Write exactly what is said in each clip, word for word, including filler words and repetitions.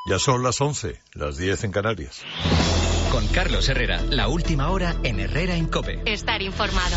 Ya son las once, las diez en Canarias. Con Carlos Herrera, la última hora en Herrera en COPE. Estar informado.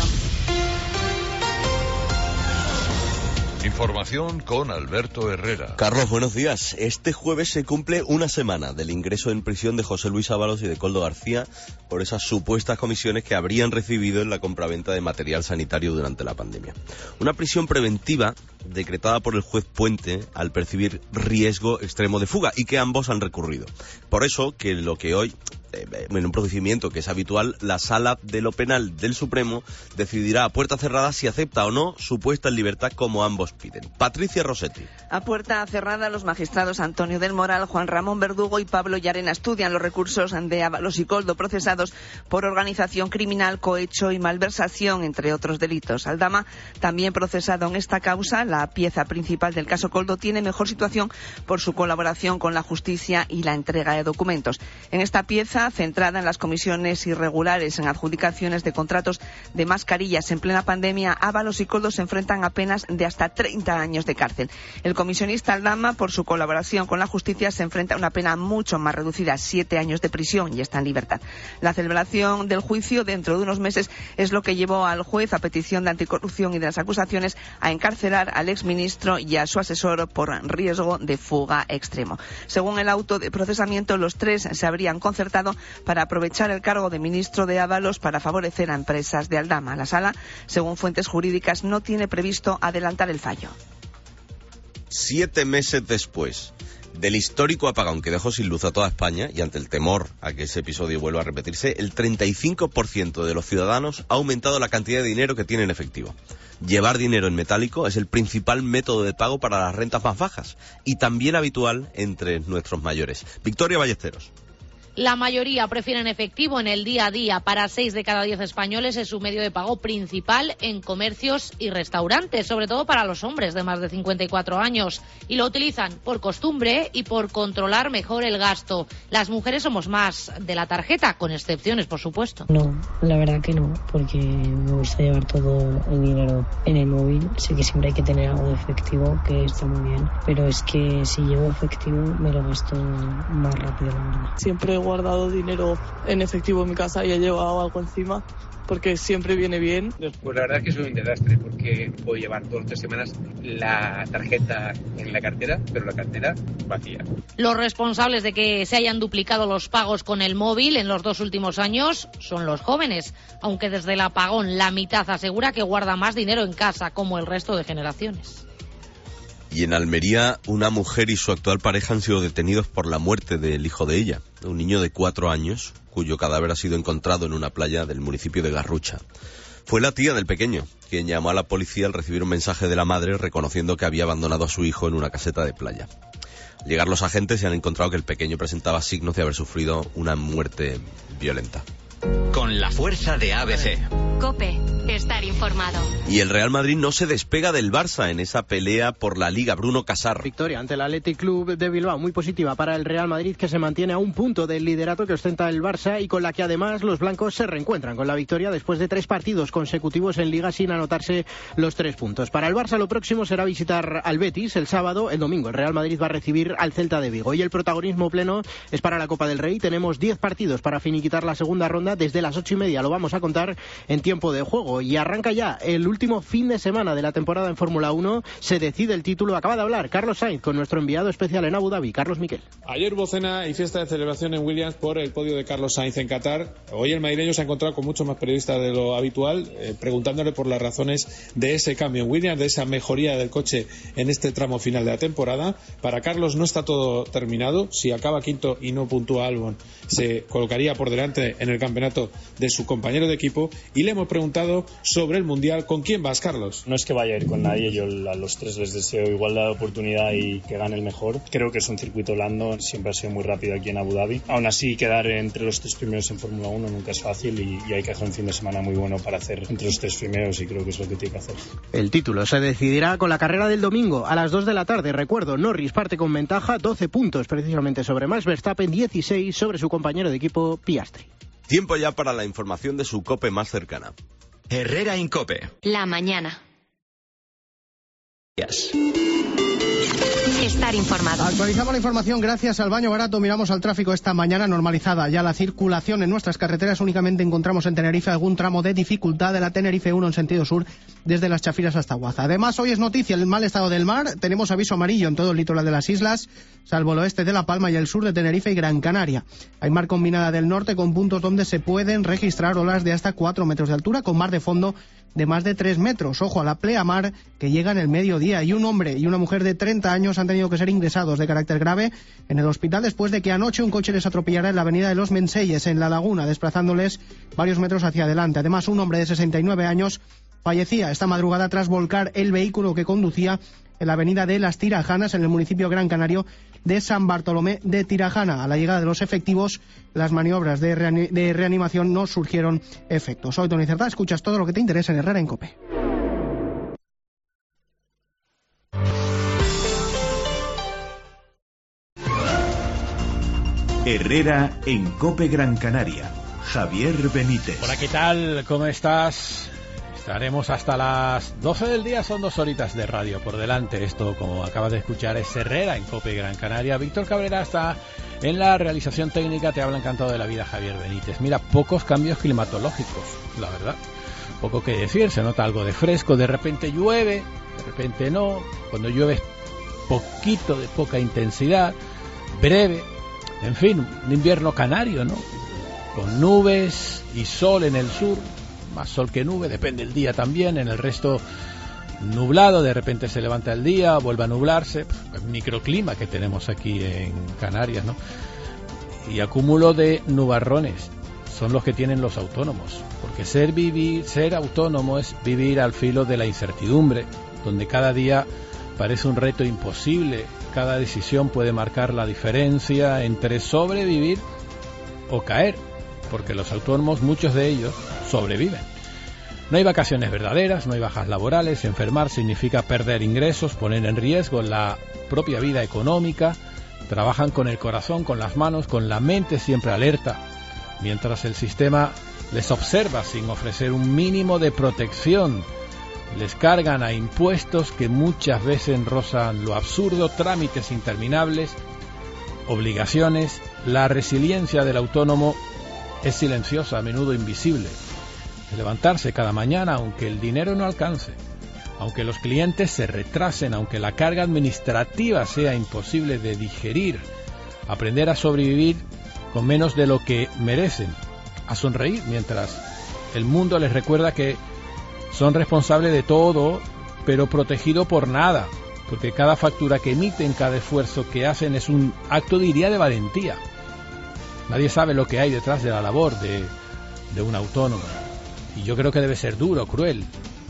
Información con Alberto Herrera. Carlos, buenos días. Este jueves se cumple una semana del ingreso en prisión de José Luis Ábalos y de Koldo García por esas supuestas comisiones que habrían recibido en la compraventa de material sanitario durante la pandemia. Una prisión preventiva decretada por el juez Puente al percibir riesgo extremo de fuga y que ambos han recurrido. Por eso que lo que hoy, en un procedimiento que es habitual, la Sala de lo Penal del Supremo decidirá a puerta cerrada si acepta o no su puesta en libertad como ambos piden. Patricia Rossetti. A puerta cerrada, los magistrados Antonio del Moral, Juan Ramón Verdugo y Pablo Llarena estudian los recursos de Ábalos y Koldo procesados por organización criminal, cohecho y malversación, entre otros delitos. Aldama, también procesado en esta causa, la pieza principal del caso Koldo, tiene mejor situación por su colaboración con la justicia y la entrega de documentos. En esta pieza, centrada en las comisiones irregulares en adjudicaciones de contratos de mascarillas en plena pandemia, Ábalos y Koldo se enfrentan a penas de hasta treinta años de cárcel. El comisionista Aldama, por su colaboración con la justicia, se enfrenta a una pena mucho más reducida, siete años de prisión, y está en libertad. La celebración del juicio dentro de unos meses es lo que llevó al juez, a petición de anticorrupción y de las acusaciones, a encarcelar al exministro y a su asesor por riesgo de fuga extremo. Según el auto de procesamiento, los tres se habrían concertado para aprovechar el cargo de ministro de Ábalos para favorecer a empresas de Aldama. La Sala, según fuentes jurídicas, no tiene previsto adelantar el fallo. Siete meses después del histórico apagón que dejó sin luz a toda España, y ante el temor a que ese episodio vuelva a repetirse, el treinta y cinco por ciento de los ciudadanos ha aumentado la cantidad de dinero que tienen en efectivo. Llevar dinero en metálico es el principal método de pago para las rentas más bajas y también habitual entre nuestros mayores. Victoria Ballesteros. La mayoría prefieren efectivo en el día a día. Para seis de cada diez españoles es su medio de pago principal en comercios y restaurantes, sobre todo para los hombres de más de cincuenta y cuatro años. Y lo utilizan por costumbre y por controlar mejor el gasto. Las mujeres somos más de la tarjeta, con excepciones, por supuesto. No, la verdad que no, porque me gusta llevar todo el dinero en el móvil. Sé que siempre hay que tener algo de efectivo, que está muy bien, pero es que si llevo efectivo me lo gasto más rápido, la verdad. Siempre he guardado dinero en efectivo en mi casa y he llevado algo encima porque siempre viene bien. Pues la verdad es que soy un desastre porque puedo llevar dos o tres semanas la tarjeta en la cartera, pero la cartera vacía. Los responsables de que se hayan duplicado los pagos con el móvil en los dos últimos años son los jóvenes, aunque desde el apagón la mitad asegura que guarda más dinero en casa, como el resto de generaciones. Y en Almería, una mujer y su actual pareja han sido detenidos por la muerte del hijo de ella, un niño de cuatro años, cuyo cadáver ha sido encontrado en una playa del municipio de Garrucha. Fue la tía del pequeño quien llamó a la policía al recibir un mensaje de la madre reconociendo que había abandonado a su hijo en una caseta de playa. Al llegar los agentes se han encontrado que el pequeño presentaba signos de haber sufrido una muerte violenta. Con la fuerza de A B C. COPE, estar informado. Y el Real Madrid no se despega del Barça en esa pelea por la Liga. Bruno Casar. Victoria ante el Athletic Club de Bilbao, muy positiva para el Real Madrid, que se mantiene a un punto del liderato que ostenta el Barça y con la que además los blancos se reencuentran con la victoria después de tres partidos consecutivos en Liga sin anotarse los tres puntos. Para el Barça lo próximo será visitar al Betis el sábado. El domingo el Real Madrid va a recibir al Celta de Vigo y el protagonismo pleno es para la Copa del Rey. Tenemos diez partidos para finiquitar la segunda ronda. Desde las ocho y media lo vamos a contar en tiempo de juego. Y arranca ya el último fin de semana de la temporada en Fórmula uno. Se decide el título. Acaba de hablar Carlos Sainz con nuestro enviado especial en Abu Dhabi, Carlos Miquel. Ayer hubo cena y fiesta de celebración en Williams por el podio de Carlos Sainz en Qatar. Hoy el madrileño se ha encontrado con muchos más periodistas de lo habitual, eh, preguntándole por las razones de ese cambio en Williams, de esa mejoría del coche en este tramo final de la temporada. Para Carlos no está todo terminado. Si acaba quinto y no puntúa Albon, se colocaría por delante en el campeonato de su compañero de equipo. Y le hemos preguntado sobre el Mundial. ¿Con quién vas, Carlos? No es que vaya a ir con nadie, yo a los tres les deseo igualdad de oportunidad y que gane el mejor. Creo que es un circuito blando, siempre ha sido muy rápido aquí en Abu Dhabi. Aún así, quedar entre los tres primeros en Fórmula uno nunca es fácil y, y hay que hacer un fin de semana muy bueno para hacer entre los tres primeros y creo que es lo que tiene que hacer. El título se decidirá con la carrera del domingo a las dos de la tarde. Recuerdo, Norris parte con ventaja, doce puntos precisamente sobre Max Verstappen, dieciséis sobre su compañero de equipo Piastri. Tiempo ya para la información de su COPE más cercana. Herrera en COPE. La mañana. Yes. estar informado. Actualizamos la información gracias al Baño Barato. Miramos al tráfico esta mañana normalizada. Ya la circulación en nuestras carreteras. Únicamente encontramos en Tenerife algún tramo de dificultad de la Tenerife uno en sentido sur desde Las Chafiras hasta Guaza. Además, hoy es noticia el mal estado del mar. Tenemos aviso amarillo en todo el litoral de las islas, salvo el oeste de La Palma y el sur de Tenerife y Gran Canaria. Hay mar combinada del norte con puntos donde se pueden registrar olas de hasta cuatro metros de altura con mar de fondo de más de tres metros. Ojo a la pleamar que llega en el mediodía. Y un hombre y una mujer de treinta años han tenido que ser ingresados de carácter grave en el hospital después de que anoche un coche les atropellara en la avenida de Los Menseyes, en La Laguna, desplazándoles varios metros hacia adelante. Además, un hombre de sesenta y nueve años fallecía esta madrugada tras volcar el vehículo que conducía en la avenida de Las Tirajanas, en el municipio gran canario de San Bartolomé de Tirajana. A la llegada de los efectivos, las maniobras de, reani- de reanimación no surgieron efectos. Soy Tony Cerdá, escuchas todo lo que te interesa en Herrera en COPE. Herrera en COPE Gran Canaria. Javier Benítez. Hola, ¿qué tal? ¿Cómo estás? Estaremos hasta las doce del día, son dos horitas de radio por delante. Esto, como acabas de escuchar, es Herrera en COPE Gran Canaria. Víctor Cabrera está en la realización técnica. Te habla encantado de la vida, Javier Benítez. Mira, pocos cambios climatológicos, la verdad. Poco que decir, se nota algo de fresco. De repente llueve, de repente no. Cuando llueve es poquito, de poca intensidad, breve. En fin, un invierno canario, ¿no? Con nubes y sol en el sur. Más sol que nube, depende del día también. En el resto nublado, de repente se levanta el día, vuelve a nublarse. El microclima que tenemos aquí en Canarias, ¿no? Y acúmulo de nubarrones son los que tienen los autónomos, porque ser vivir, ser autónomo es vivir al filo de la incertidumbre, donde cada día parece un reto imposible. Cada decisión puede marcar la diferencia entre sobrevivir o caer, porque los autónomos, muchos de ellos, sobreviven. No hay vacaciones verdaderas, no hay bajas laborales. Enfermar significa perder ingresos, poner en riesgo la propia vida económica. Trabajan con el corazón, con las manos, con la mente siempre alerta, mientras el sistema les observa sin ofrecer un mínimo de protección. Les cargan a impuestos que muchas veces rozan lo absurdo, trámites interminables, obligaciones. La resiliencia del autónomo es silenciosa, a menudo invisible. Es levantarse cada mañana aunque el dinero no alcance, aunque los clientes se retrasen, aunque la carga administrativa sea imposible de digerir. Aprender a sobrevivir con menos de lo que merecen, a sonreír mientras el mundo les recuerda que son responsables de todo, pero protegido por nada, porque cada factura que emiten, cada esfuerzo que hacen es un acto, diría, de valentía. Nadie sabe lo que hay detrás de la labor de, de un autónomo. Y yo creo que debe ser duro, cruel.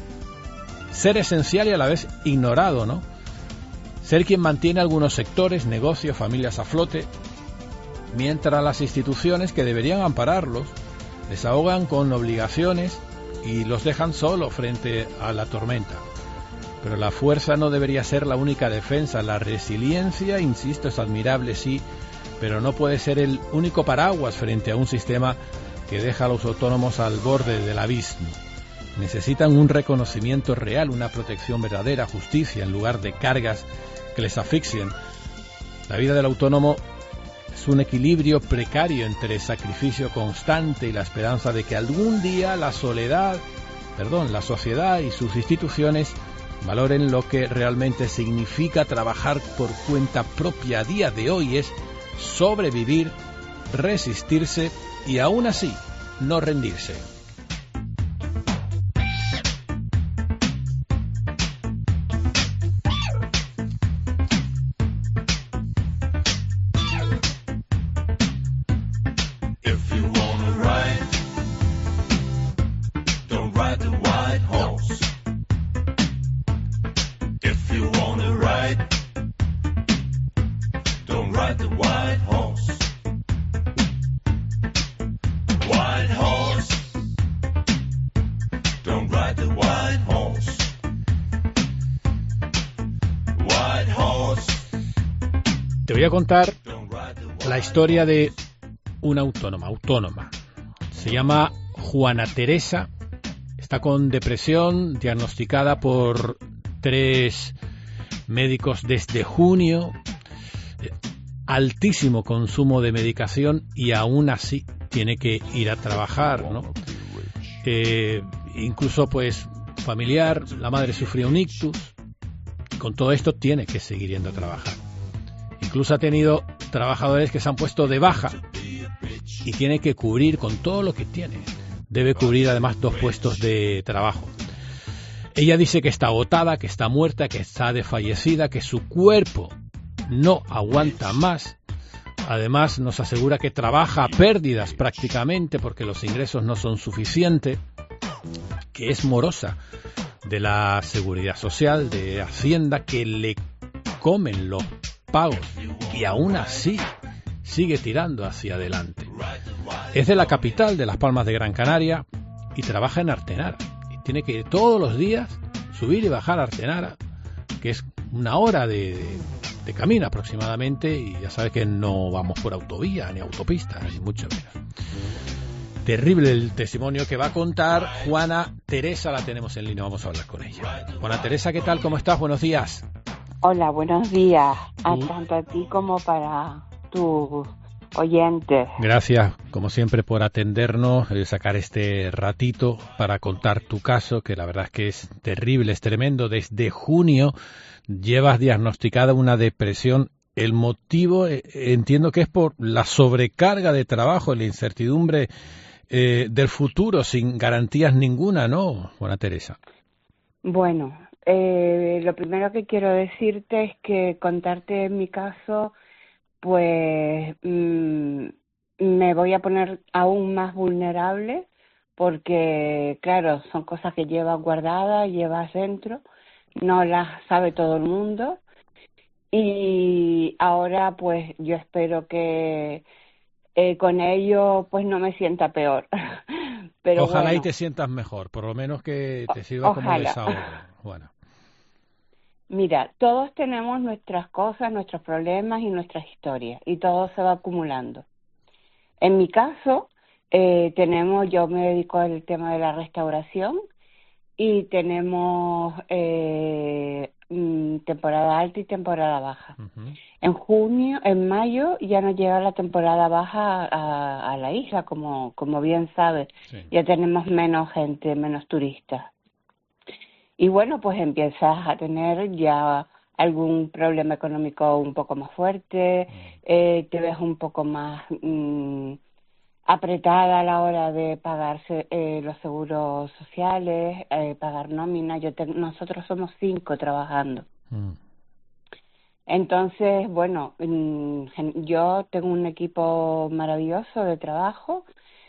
Ser esencial y a la vez ignorado, ¿no? Ser quien mantiene algunos sectores, negocios, familias a flote, mientras las instituciones que deberían ampararlos les ahogan con obligaciones y los dejan solos frente a la tormenta. Pero la fuerza no debería ser la única defensa. La resiliencia, insisto, es admirable, sí, pero no puede ser el único paraguas frente a un sistema que deja a los autónomos al borde del abismo. Necesitan un reconocimiento real, una protección verdadera, justicia, en lugar de cargas que les asfixien. La vida del autónomo es un equilibrio precario entre sacrificio constante y la esperanza de que algún día la soledad, perdón, la sociedad y sus instituciones valoren lo que realmente significa trabajar por cuenta propia. A día de hoy es sobrevivir, resistirse y aún así no rendirse. Te voy a contar la historia de una autónoma, autónoma. Se llama Juana Teresa, está con depresión, diagnosticada por tres médicos desde junio, eh, altísimo consumo de medicación y aún así tiene que ir a trabajar, ¿no? Eh, incluso pues familiar, la madre sufrió un ictus, con todo esto tiene que seguir yendo a trabajar. Incluso ha tenido trabajadores que se han puesto de baja y tiene que cubrir con todo lo que tiene. Debe cubrir además dos puestos de trabajo. Ella dice que está agotada, que está muerta, que está desfallecida, que su cuerpo no aguanta más. Además nos asegura que trabaja a pérdidas prácticamente porque los ingresos no son suficientes, que es morosa de la Seguridad Social, de Hacienda, que le comen los pagos y aún así sigue tirando hacia adelante. Es de la capital de Las Palmas de Gran Canaria y trabaja en Artenara. Y tiene que ir todos los días subir y bajar a Artenara, que es una hora de, de, de camino aproximadamente, y ya sabes que no vamos por autovía, ni autopista, ni mucho menos. Terrible el testimonio que va a contar Juana Teresa, la tenemos en línea, vamos a hablar con ella. Juana Teresa, ¿qué tal? ¿Cómo estás? Buenos días. Hola, buenos días, a Uh. tanto a ti como para tus oyentes. Gracias, como siempre, por atendernos, eh, sacar este ratito para contar tu caso, que la verdad es que es terrible, es tremendo. Desde junio llevas diagnosticada una depresión. El motivo, eh, entiendo que es por la sobrecarga de trabajo, la incertidumbre eh, del futuro, sin garantías ninguna, ¿no, Juana Teresa? Bueno, eh, lo primero que quiero decirte es que contarte en mi caso, pues mmm, me voy a poner aún más vulnerable porque, claro, son cosas que llevas guardadas, llevas dentro, no las sabe todo el mundo y ahora pues yo espero que eh, con ello pues no me sienta peor. Pero ojalá bueno, y te sientas mejor, por lo menos que te sirva ojalá. como desahogo. Bueno. Mira, todos tenemos nuestras cosas, nuestros problemas y nuestras historias, y todo se va acumulando. En mi caso, eh, tenemos, yo me dedico al tema de la restauración y tenemos eh, temporada alta y temporada baja. Uh-huh. En junio, en mayo ya nos llega la temporada baja a, a la isla, como, como bien sabes. Sí. Ya tenemos menos gente, menos turistas. Y bueno, pues empiezas a tener ya algún problema económico un poco más fuerte, eh, te ves un poco más mmm, apretada a la hora de pagar eh, los seguros sociales, eh, pagar nómina. Yo te, nosotros somos cinco trabajando. Mm. Entonces, bueno, mmm, yo tengo un equipo maravilloso de trabajo.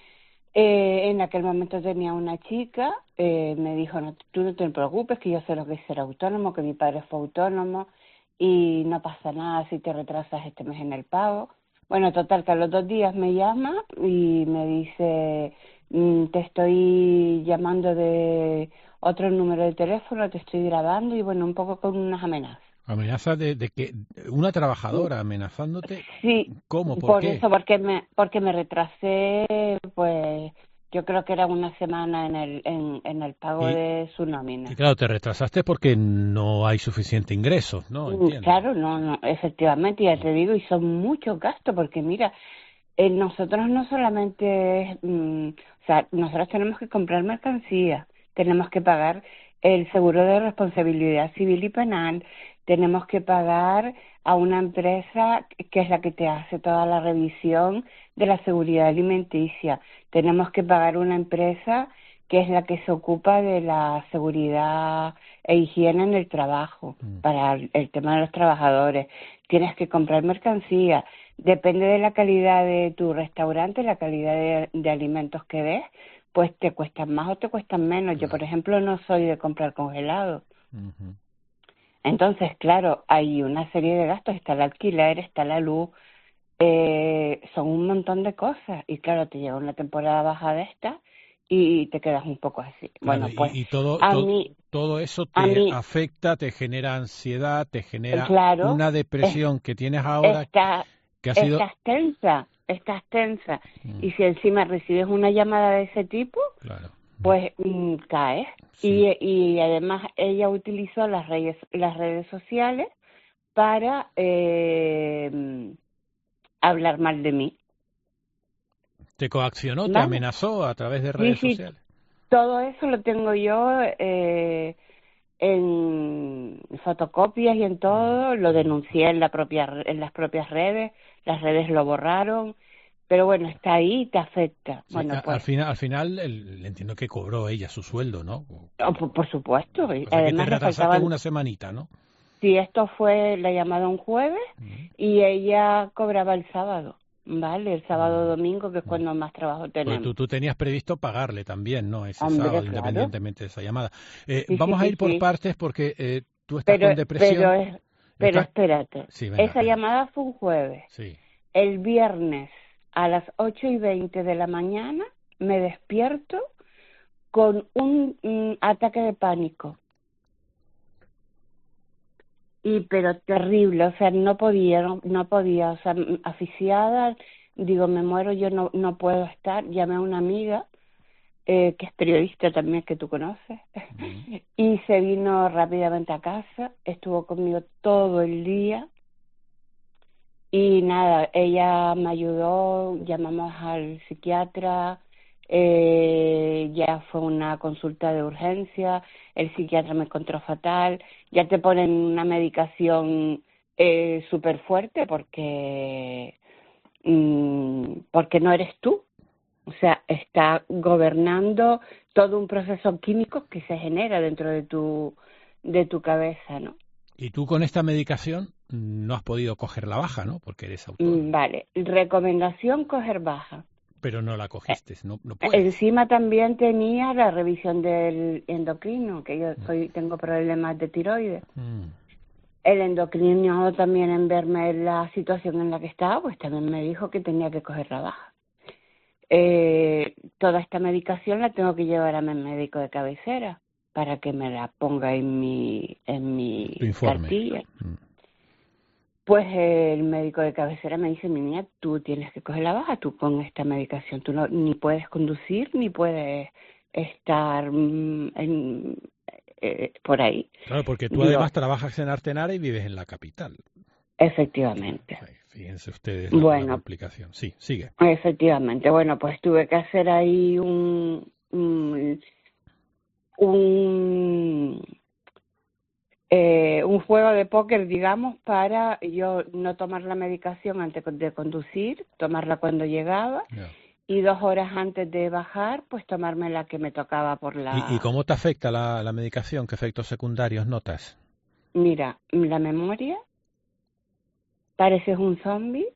Eh, en aquel momento tenía una chica, eh, me dijo, no, tú no te preocupes, que yo sé lo que es ser autónomo, que mi padre fue autónomo y no pasa nada si te retrasas este mes en el pago. Bueno, total, que a los dos días me llama y me dice, te estoy llamando de otro número de teléfono, te estoy grabando y bueno, un poco con unas amenazas. ¿Amenazas de, de que una trabajadora amenazándote? Sí. ¿Cómo? ¿Por, por qué? eso, porque me, porque me retrasé, pues yo creo que era una semana en el, en, en el pago y, de su nómina. Y claro, te retrasaste porque no hay suficiente ingreso, ¿no? Entiendo. Claro, no, no, efectivamente, ya te digo, y son muchos gastos, porque mira, eh, nosotros no solamente, mmm, o sea, nosotros tenemos que comprar mercancía, tenemos que pagar el seguro de responsabilidad civil y penal, tenemos que pagar a una empresa que es la que te hace toda la revisión de la seguridad alimenticia. Tenemos que pagar una empresa que es la que se ocupa de la seguridad e higiene en el trabajo, mm. para el, el tema de los trabajadores. Tienes que comprar mercancía. Depende de la calidad de tu restaurante, la calidad de, de alimentos que des, pues te cuestan más o te cuestan menos. Yo, por ejemplo, no soy de comprar congelado. Uh-huh. Entonces, claro, hay una serie de gastos, está el alquiler, está la luz, eh, son un montón de cosas. Y claro, te llega una temporada baja de esta y te quedas un poco así. Claro, bueno, pues y, y todo, a to, mí, todo eso te mí, afecta, te genera ansiedad, te genera claro, una depresión es, que tienes ahora está, que ha sido... Estás tensa, estás tensa. Mm. Y si encima recibes una llamada de ese tipo, claro. pues mm, caes. Sí. Y, y además ella utilizó las redes, las redes sociales para eh, hablar mal de mí. ¿Te coaccionó, ¿Vale? te amenazó a través de redes sí, sí, sociales? Todo eso lo tengo yo eh, en fotocopias y en todo. Lo denuncié en, la propia, en las propias redes. Las redes lo borraron. Pero bueno, está ahí y te afecta. Sí, bueno, a, pues, al final, al final el, entiendo que cobró ella su sueldo, ¿no? Oh, por, por supuesto. O sea, Además, que te retrasaste faltaban... una semanita, ¿no? Sí, esto fue la llamada un jueves uh-huh. y ella cobraba el sábado, ¿vale? El sábado uh-huh. domingo, que es cuando más trabajo tenemos. Pues tú, tú tenías previsto pagarle también, ¿no? Ese Hombre, sábado, claro. independientemente de esa llamada. Eh, sí, vamos sí, a ir sí, por sí. partes porque eh, tú estás pero, con depresión. Pero, es, pero ¿Estás? espérate, sí, venga, esa venga. llamada fue un jueves. Sí. El viernes a las ocho y veinte de la mañana me despierto con un, un ataque de pánico. Y pero terrible, o sea, no podía, no, no podía, o sea, asfixiada, digo, me muero, yo no no puedo estar. Llamé a una amiga, eh, que es periodista también, que tú conoces, uh-huh. y se vino rápidamente a casa, estuvo conmigo todo el día, y nada, ella me ayudó, llamamos al psiquiatra, eh, ya fue una consulta de urgencia, el psiquiatra me encontró fatal, ya te ponen una medicación eh, súper fuerte porque, mm, porque no eres tú, o sea, está gobernando todo un proceso químico que se genera dentro de tu, de tu cabeza, ¿no? Y tú con esta medicación no has podido coger la baja, ¿no? Porque eres autónomo. Vale, recomendación, coger baja. Pero no la cogiste, no, no puedes. Encima también tenía la revisión del endocrino, que yo soy, tengo problemas de tiroides. Mm. El endocrino también, en verme la situación en la que estaba, pues también me dijo que tenía que coger la baja. Eh, toda esta medicación la tengo que llevar a mi médico de cabecera para que me la ponga en mi, en mi cartilla. Mm. Pues el médico de cabecera me dice, mi niña, tú tienes que coger la baja, tú con esta medicación, tú no, ni puedes conducir, ni puedes estar mm, en, eh, por ahí. Claro, porque tú Digo, además trabajas en Artenara y vives en la capital. Efectivamente. Ay, fíjense ustedes la, bueno, la complicación. Sí, sigue. Efectivamente. Bueno, pues tuve que hacer ahí un... un, un Eh, un juego de póker, digamos, para yo no tomar la medicación antes de conducir, tomarla cuando llegaba, yeah. y dos horas antes de bajar, pues tomarme la que me tocaba por la... ¿Y, y cómo te afecta la, la medicación? ¿Qué efectos secundarios notas? Mira, la memoria, pareces un zombie,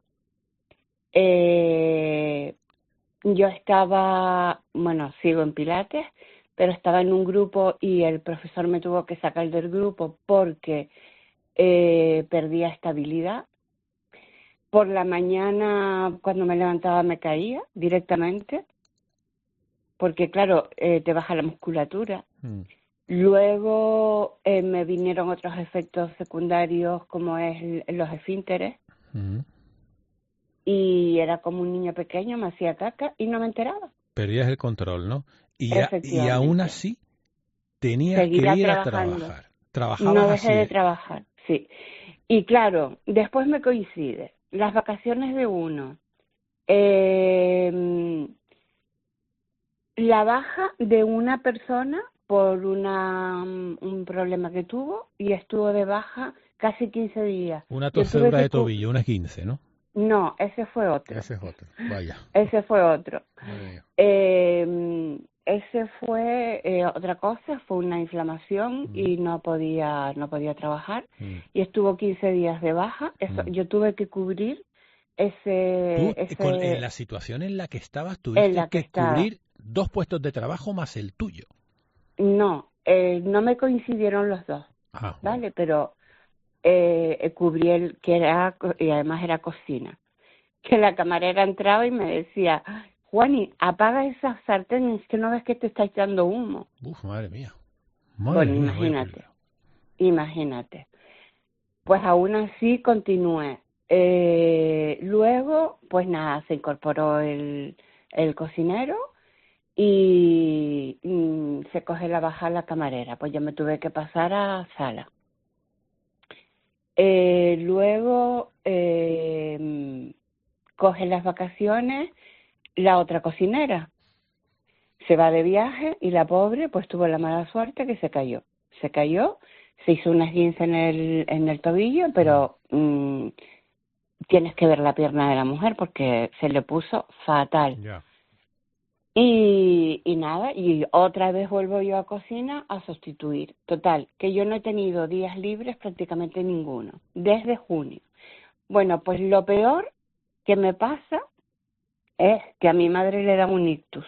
eh, yo estaba, bueno, sigo en Pilates, pero estaba en un grupo y el profesor me tuvo que sacar del grupo porque eh, perdía estabilidad. Por la mañana, cuando me levantaba, me caía directamente, porque claro, eh, te baja la musculatura. Mm. Luego eh, me vinieron otros efectos secundarios, como es los esfínteres, mm. y era como un niño pequeño, me hacía caca y no me enteraba. Perdías el control, ¿no? Y, a, y aún así tenías Seguía que ir trabajando. a trabajar. Trabajabas No dejé así. de trabajar, sí. Y claro, después me coincide las vacaciones de uno, eh, la baja de una persona por una un problema que tuvo y estuvo de baja casi quince días. Una torcedura de tobillo, una quince, ¿no? No, ese fue otro. Ese es otro, vaya. Ese fue otro. Eh, ese fue eh, otra cosa, fue una inflamación mm. y no podía no podía trabajar mm. y estuvo quince días de baja. Eso, mm. Yo tuve que cubrir ese... ¿Tú, ese con, en la situación en la que estabas, tuviste en la que, que estaba. cubrir dos puestos de trabajo más el tuyo? No, eh, no me coincidieron los dos, ah, ¿vale? Bueno. Pero... Eh, cubrí el que era, y además era cocina, que la camarera entraba y me decía, Juani, apaga esas sartenes, que no ves que te está echando humo. Uf, madre mía. Madre bueno, mía, imagínate, imagínate. Pues aún así continué. Eh, luego, pues nada, se incorporó el, el cocinero y mm, se coge la baja a la camarera. Pues yo me tuve que pasar a sala. Eh, luego eh, coge las vacaciones la otra cocinera. Se va de viaje y la pobre pues tuvo la mala suerte que se cayó. Se cayó, se hizo una esguince en el, en el tobillo, pero mmm, tienes que ver la pierna de la mujer porque se le puso fatal. Yeah. Y, y nada, y otra vez vuelvo yo a cocina a sustituir. Total, que yo no he tenido días libres prácticamente ninguno, desde junio. Bueno, pues lo peor que me pasa es que a mi madre le da un ictus.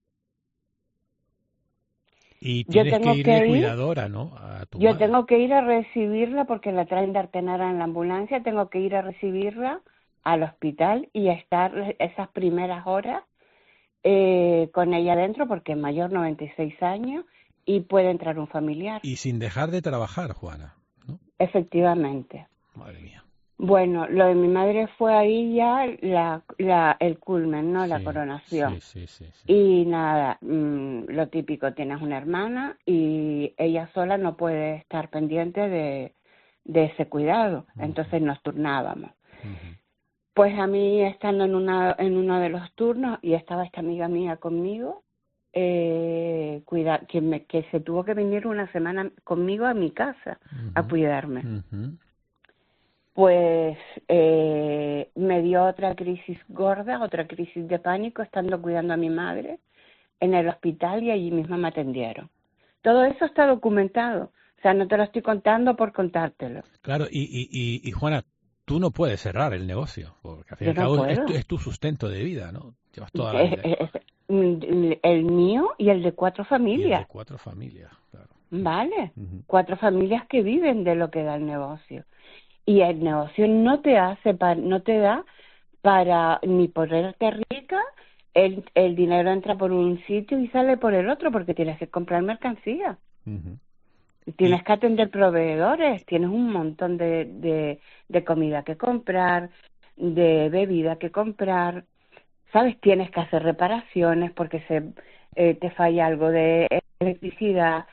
Y tienes yo tengo que ir que de ir, cuidadora, ¿no? A tu yo madre. tengo que ir a recibirla porque la traen de Artenara en la ambulancia, tengo que ir a recibirla al hospital y a estar esas primeras horas eh, con ella adentro porque es mayor, noventa y seis años, y puede entrar un familiar. Y sin dejar de trabajar, Juana, ¿no? Efectivamente. Madre mía. Bueno, lo de mi madre fue ahí ya la, la, el culmen, ¿no? La Sí, coronación. Sí, sí, sí, sí. Y nada, mmm, lo típico, tienes una hermana y ella sola no puede estar pendiente de, de ese cuidado. Uh-huh. Entonces nos turnábamos. Uh-huh. Pues a mí, estando en, una, en uno de los turnos, y estaba esta amiga mía conmigo, eh, cuida, que, me, que se tuvo que venir una semana conmigo a mi casa uh-huh. a cuidarme. Uh-huh. Pues eh, me dio otra crisis gorda, otra crisis de pánico, estando cuidando a mi madre en el hospital y allí mismo me atendieron. Todo eso está documentado, o sea, no te lo estoy contando por contártelo. Claro, y, y, y, y Juana, tú no puedes cerrar el negocio, porque al fin y al cabo es, es tu sustento de vida, ¿no? Llevas toda la vida. Es, es, el mío y el de cuatro familias. Y el de cuatro familias, claro. Vale, uh-huh. Cuatro familias que viven de lo que da el negocio. Y el negocio no te hace, pa, no te da para ni ponerte rica, el, el dinero entra por un sitio y sale por el otro porque tienes que comprar mercancía. Uh-huh. Tienes que atender proveedores, tienes un montón de, de, de comida que comprar, de bebida que comprar, ¿sabes? Tienes que hacer reparaciones porque se eh, te falla algo de electricidad.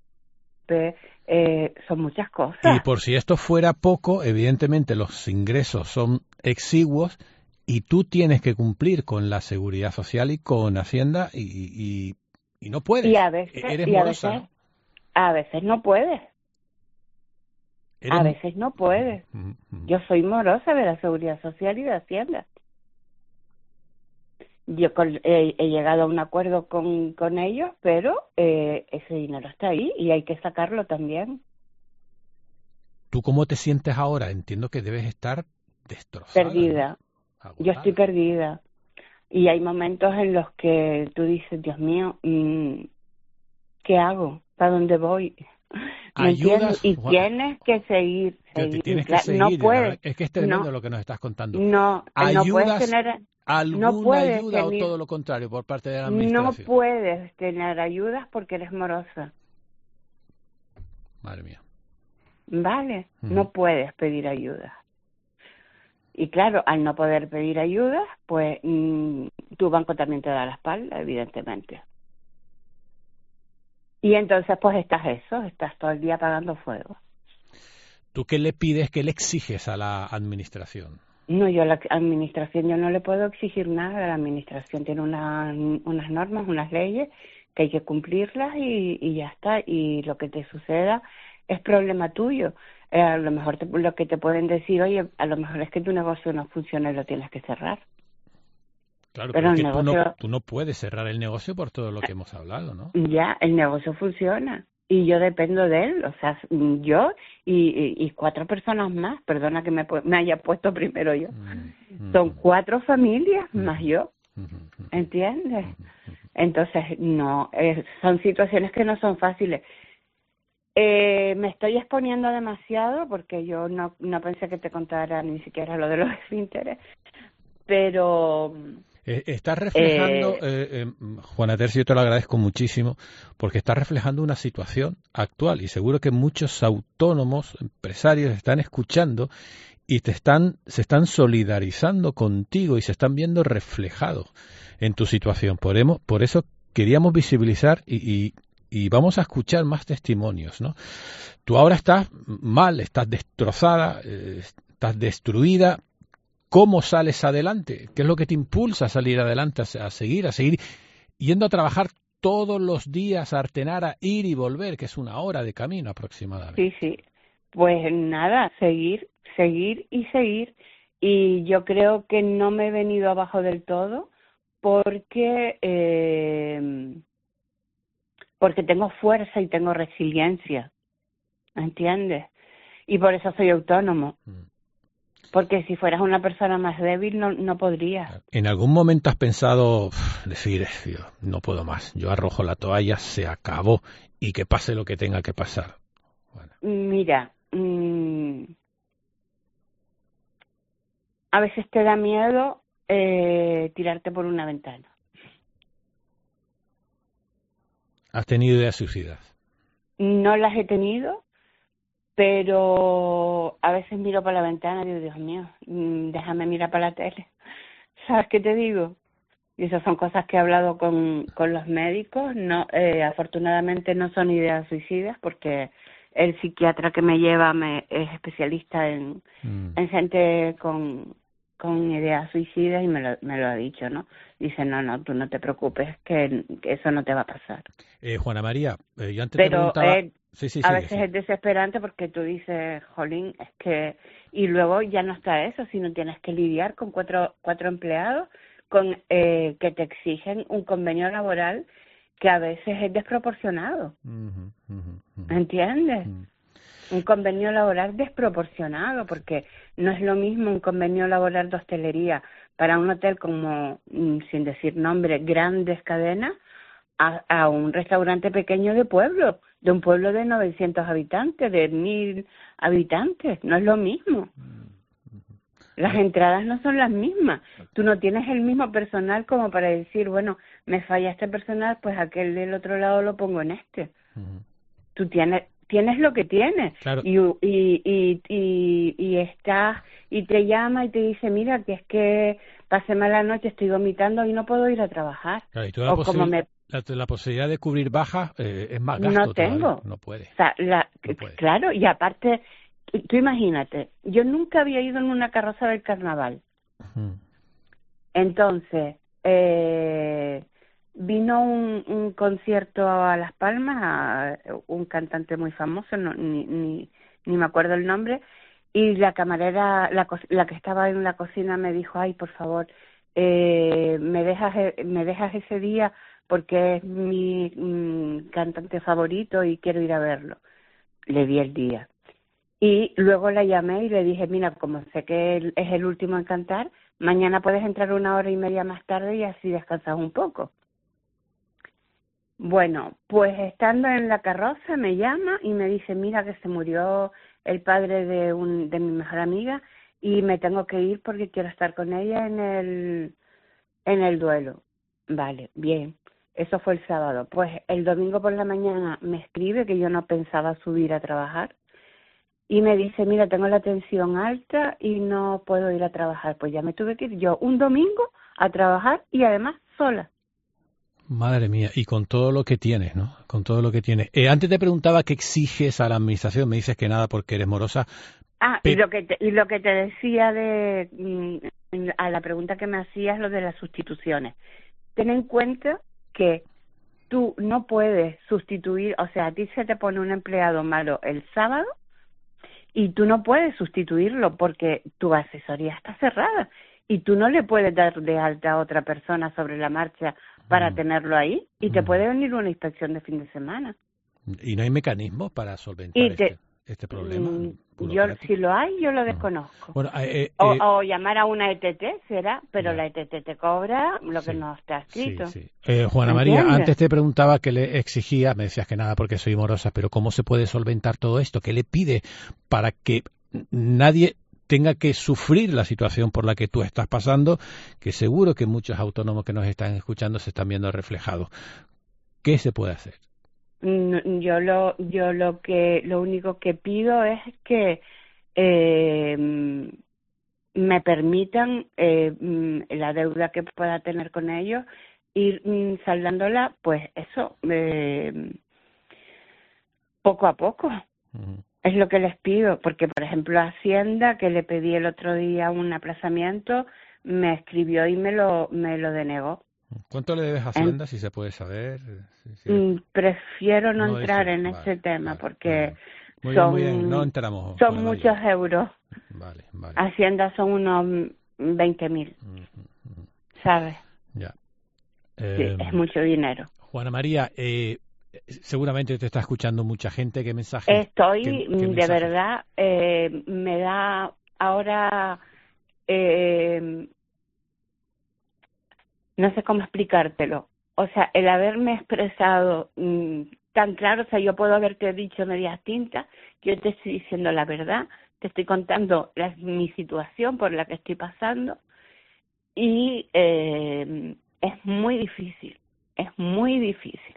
Eh, son muchas cosas. Y por si esto fuera poco, evidentemente los ingresos son exiguos y tú tienes que cumplir con la seguridad social y con Hacienda y, y, y no puedes. Y a veces, eres y morosa, a veces, ¿no? A veces no puedes. ¿Eres... A veces no puedes. Uh-huh. Yo soy morosa de la seguridad social y de Hacienda. Yo con, he, he llegado a un acuerdo con, con ellos, pero eh, ese dinero está ahí y hay que sacarlo también. ¿Tú cómo te sientes ahora? Entiendo que debes estar destrozada. Perdida. ¿No? Yo estoy perdida. Y hay momentos en los que tú dices, Dios mío, ¿qué hago? ¿Para dónde voy? ¿Me entiendes? Y Juan, tienes que seguir. seguir. Tienes que seguir. No puedes. Es que es tremendo no, lo que nos estás contando. No, ¿Ayudas, no puedes tener... ¿Alguna no puedes ayuda tener, o todo lo contrario por parte de la administración? No puedes tener ayudas porque eres morosa. Madre mía. Vale, uh-huh. No puedes pedir ayuda. Y claro, al no poder pedir ayuda, pues mmm, tu banco también te da la espalda, evidentemente. Y entonces pues estás eso, estás todo el día apagando fuego. ¿Tú qué le pides, qué le exiges a la administración? No, yo a la administración yo no le puedo exigir nada. La administración tiene una, unas normas, unas leyes que hay que cumplirlas y, y ya está. Y lo que te suceda es problema tuyo. Eh, a lo mejor te, lo que te pueden decir, oye, a lo mejor es que tu negocio no funciona y lo tienes que cerrar. Claro, pero, pero es que negocio, tú, no, tú no puedes cerrar el negocio por todo lo que hemos hablado, ¿no? Ya, el negocio funciona. Y yo dependo de él, o sea, yo y, y, y cuatro personas más, perdona que me, me haya puesto primero yo. Mm, mm, Son cuatro familias mm, más yo, mm, ¿entiendes? Mm, Entonces, no, eh, son situaciones que no son fáciles. Eh, me estoy exponiendo demasiado porque yo no, no pensé que te contara ni siquiera lo de los esfínteres, pero... Eh, estás reflejando, eh, eh, eh, Juana Tercio, yo te lo agradezco muchísimo, porque estás reflejando una situación actual y seguro que muchos autónomos, empresarios están escuchando y te están, se están solidarizando contigo y se están viendo reflejados en tu situación. Por, emo, por eso queríamos visibilizar y, y, y vamos a escuchar más testimonios, ¿no? Tú ahora estás mal, estás destrozada, eh, estás destruida. ¿Cómo sales adelante? ¿Qué es lo que te impulsa a salir adelante, a, a seguir, a seguir yendo a trabajar todos los días a Artenara, a ir y volver, que es una hora de camino aproximadamente? Sí, sí. Pues nada, seguir, seguir y seguir. Y yo creo que no me he venido abajo del todo porque eh, porque tengo fuerza y tengo resiliencia, ¿entiendes? Y por eso soy autónomo. Mm. Porque si fueras una persona más débil no, no podrías. ¿En algún momento has pensado decir, Dios, no puedo más, yo arrojo la toalla, se acabó y que pase lo que tenga que pasar? Bueno. Mira, mmm, a veces te da miedo eh, tirarte por una ventana. ¿Has tenido ideas suicidas? No las he tenido, pero a veces miro para la ventana y digo, Dios mío, déjame mirar para la tele. ¿Sabes qué te digo? Y esas son cosas que he hablado con, con los médicos. No, eh, afortunadamente no son ideas suicidas porque el psiquiatra que me lleva me, es especialista en, mm. en gente con, con ideas suicidas y me lo, me lo ha dicho, ¿no? Dice, no, no, tú no te preocupes, que, que eso no te va a pasar. Eh, Juana María, eh, yo antes Pero, te preguntaba... Eh, Sí, sí, a sí, veces sí. es desesperante porque tú dices, jolín, es que... Y luego ya no está eso, sino tienes que lidiar con cuatro, cuatro empleados con eh, que te exigen un convenio laboral que a veces es desproporcionado. Uh-huh, uh-huh, uh-huh. ¿Entiendes? Uh-huh. Un convenio laboral desproporcionado, porque no es lo mismo un convenio laboral de hostelería para un hotel como, sin decir nombre, grandes cadenas, a, a un restaurante pequeño de pueblo, de un pueblo de novecientos habitantes, de mil habitantes, no es lo mismo. Las entradas no son las mismas. Tú no tienes el mismo personal como para decir, bueno, me falla este personal, pues aquel del otro lado lo pongo en este. Uh-huh. Tú tienes tienes lo que tienes. Claro. y, y, y, y, y estás y te llama y te dice, mira, que es que pasé mala noche, estoy vomitando y no puedo ir a trabajar. Claro, y tú la, o como me... la, la posibilidad de cubrir bajas eh, es más gasto. No tengo. Todavía. No puede. O sea, la, no puede. Claro, y aparte, tú imagínate, yo nunca había ido en una carroza del carnaval. Uh-huh. Entonces, eh, vino un, un concierto a Las Palmas, a un cantante muy famoso, no, ni, ni, ni me acuerdo el nombre, y la camarera, la, la que estaba en la cocina me dijo, ay, por favor, eh, me dejas me dejas ese día porque es mi mm, cantante favorito y quiero ir a verlo. Le di el día. Y luego la llamé y le dije, mira, como sé que él es el último en cantar, mañana puedes entrar una hora y media más tarde y así descansas un poco. Bueno, pues estando en la carroza me llama y me dice, mira que se murió el padre de un de mi mejor amiga y me tengo que ir porque quiero estar con ella en el en el duelo. Vale, bien. Eso fue el sábado. Pues el domingo por la mañana me escribe que yo no pensaba subir a trabajar y me dice, mira, tengo la tensión alta y no puedo ir a trabajar. Pues ya me tuve que ir yo un domingo a trabajar y además sola. Madre mía, y con todo lo que tienes, ¿no? Con todo lo que tienes. Eh, antes te preguntaba qué exiges a la administración, me dices que nada porque eres morosa. Ah, Pe- y lo que te, y lo que te decía de mm, a la pregunta que me hacías, lo de las sustituciones. Ten en cuenta que tú no puedes sustituir, o sea, a ti se te pone un empleado malo el sábado y tú no puedes sustituirlo porque tu asesoría está cerrada y tú no le puedes dar de alta a otra persona sobre la marcha para mm. tenerlo ahí y mm. te puede venir una inspección de fin de semana. ¿Y no hay mecanismos para solventar te, este, este problema? Yo, si lo hay, yo lo desconozco. Bueno, eh, eh, o, eh, o llamar a una E T T, será, pero ya. La E T T te cobra lo que sí, no está escrito. Sí, sí. Eh, Juana María, antes te preguntaba qué le exigía, me decías que nada porque soy morosa, pero ¿cómo se puede solventar todo esto? ¿Qué le pide para que nadie tenga que sufrir la situación por la que tú estás pasando, que seguro que muchos autónomos que nos están escuchando se están viendo reflejados? ¿Qué se puede hacer? Yo lo yo lo que lo único que pido es que eh, me permitan eh, la deuda que pueda tener con ellos ir mm, saldándola, pues eso, eh, poco a poco. Uh-huh. Es lo que les pido, porque por ejemplo Hacienda, que le pedí el otro día un aplazamiento, me escribió y me lo me lo denegó. ¿Cuánto le debes a Hacienda, en, si se puede saber? Si, si... Prefiero no, no entrar decir, en vale, ese tema, vale, porque muy son, bien, muy bien. No entramos son muchos euros. Vale, vale. Hacienda son unos veinte mil, uh-huh. ¿sabes? Ya. Eh, sí, es mucho dinero. Juana María, eh, seguramente te está escuchando mucha gente. ¿Qué mensaje? Estoy, ¿Qué, qué de mensaje? verdad, eh, me da ahora... Eh, no sé cómo explicártelo. O sea, el haberme expresado mmm, tan claro, o sea, yo puedo haberte dicho medias tintas, que yo te estoy diciendo la verdad, te estoy contando la, mi situación por la que estoy pasando, y eh, es muy difícil, es muy difícil.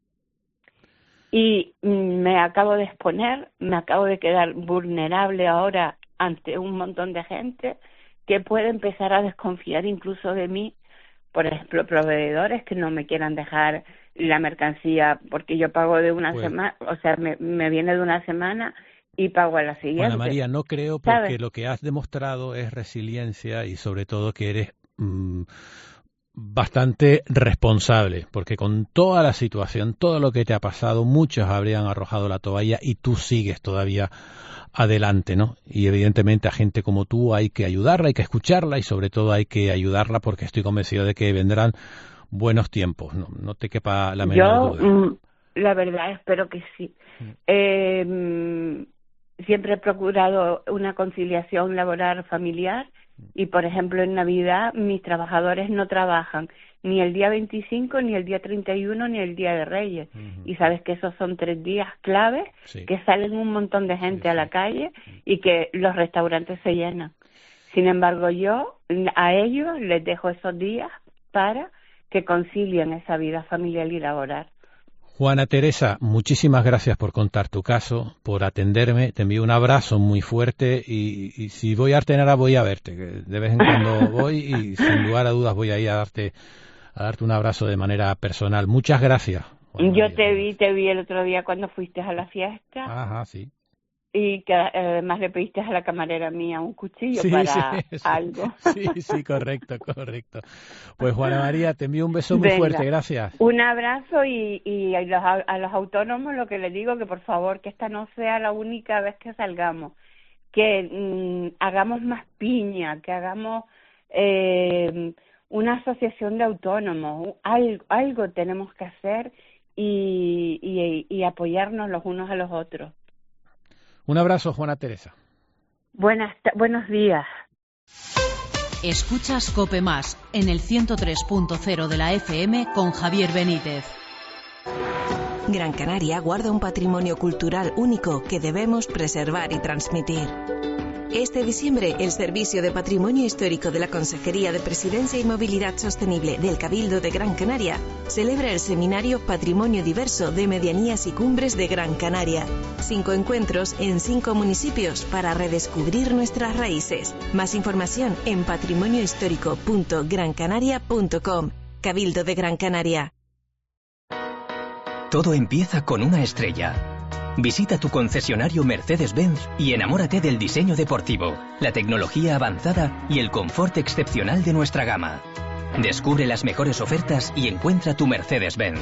Y mmm, me acabo de exponer, me acabo de quedar vulnerable ahora ante un montón de gente que puede empezar a desconfiar incluso de mí. Por ejemplo, proveedores que no me quieran dejar la mercancía porque yo pago de una pues, semana, o sea, me, me viene de una semana y pago a la siguiente. Ana María, no creo, porque ¿sabes? Lo que has demostrado es resiliencia y sobre todo que eres mmm, bastante responsable, porque con toda la situación, todo lo que te ha pasado, muchos habrían arrojado la toalla y tú sigues todavía adelante, ¿no? Y evidentemente a gente como tú hay que ayudarla, hay que escucharla y sobre todo hay que ayudarla porque estoy convencido de que vendrán buenos tiempos, no, no te quepa la menor duda. Yo, la verdad, espero que sí. Mm. Eh, siempre he procurado una conciliación laboral familiar y, por ejemplo, en Navidad mis trabajadores no trabajan ni el día veinticinco, ni el día treinta y uno, ni el día de Reyes. Uh-huh. Y sabes que esos son tres días claves, sí. que salen un montón de gente sí, a la sí. calle y que los restaurantes se llenan. Sin embargo, yo a ellos les dejo esos días para que concilien esa vida familiar y laboral. Juana Teresa, muchísimas gracias por contar tu caso, por atenderme. Te envío un abrazo muy fuerte y, y si voy a Artenara voy a verte. Que de vez en cuando voy y sin lugar a dudas voy a ir a darte a darte un abrazo de manera personal. Muchas gracias. Juana Yo María. te vi, te vi el otro día cuando fuiste a la fiesta. Ajá, sí. Y que además le pediste a la camarera mía un cuchillo sí, para sí, sí. algo. Sí, sí, correcto, correcto. Pues Juana María, te envío un beso muy Venga, fuerte, gracias. Un abrazo y, y a, los, a los autónomos lo que les digo, que por favor, que esta no sea la única vez que salgamos, que mmm, hagamos más piña, que hagamos eh, una asociación de autónomos, algo, algo tenemos que hacer y, y, y apoyarnos los unos a los otros. Un abrazo, Juana Teresa. Buenas, buenos días. Escuchas COPE Más en el ciento tres punto cero de la F M con Javier Benítez. Gran Canaria guarda un patrimonio cultural único que debemos preservar y transmitir. Este diciembre, el Servicio de Patrimonio Histórico de la Consejería de Presidencia y Movilidad Sostenible del Cabildo de Gran Canaria celebra el seminario Patrimonio Diverso de Medianías y Cumbres de Gran Canaria. Cinco encuentros en cinco municipios para redescubrir nuestras raíces. Más información en patrimoniohistórico punto gran canaria punto com. Cabildo de Gran Canaria. Todo empieza con una estrella. Visita tu concesionario Mercedes-Benz y enamórate del diseño deportivo, la tecnología avanzada y el confort excepcional de nuestra gama. Descubre las mejores ofertas y encuentra tu Mercedes-Benz.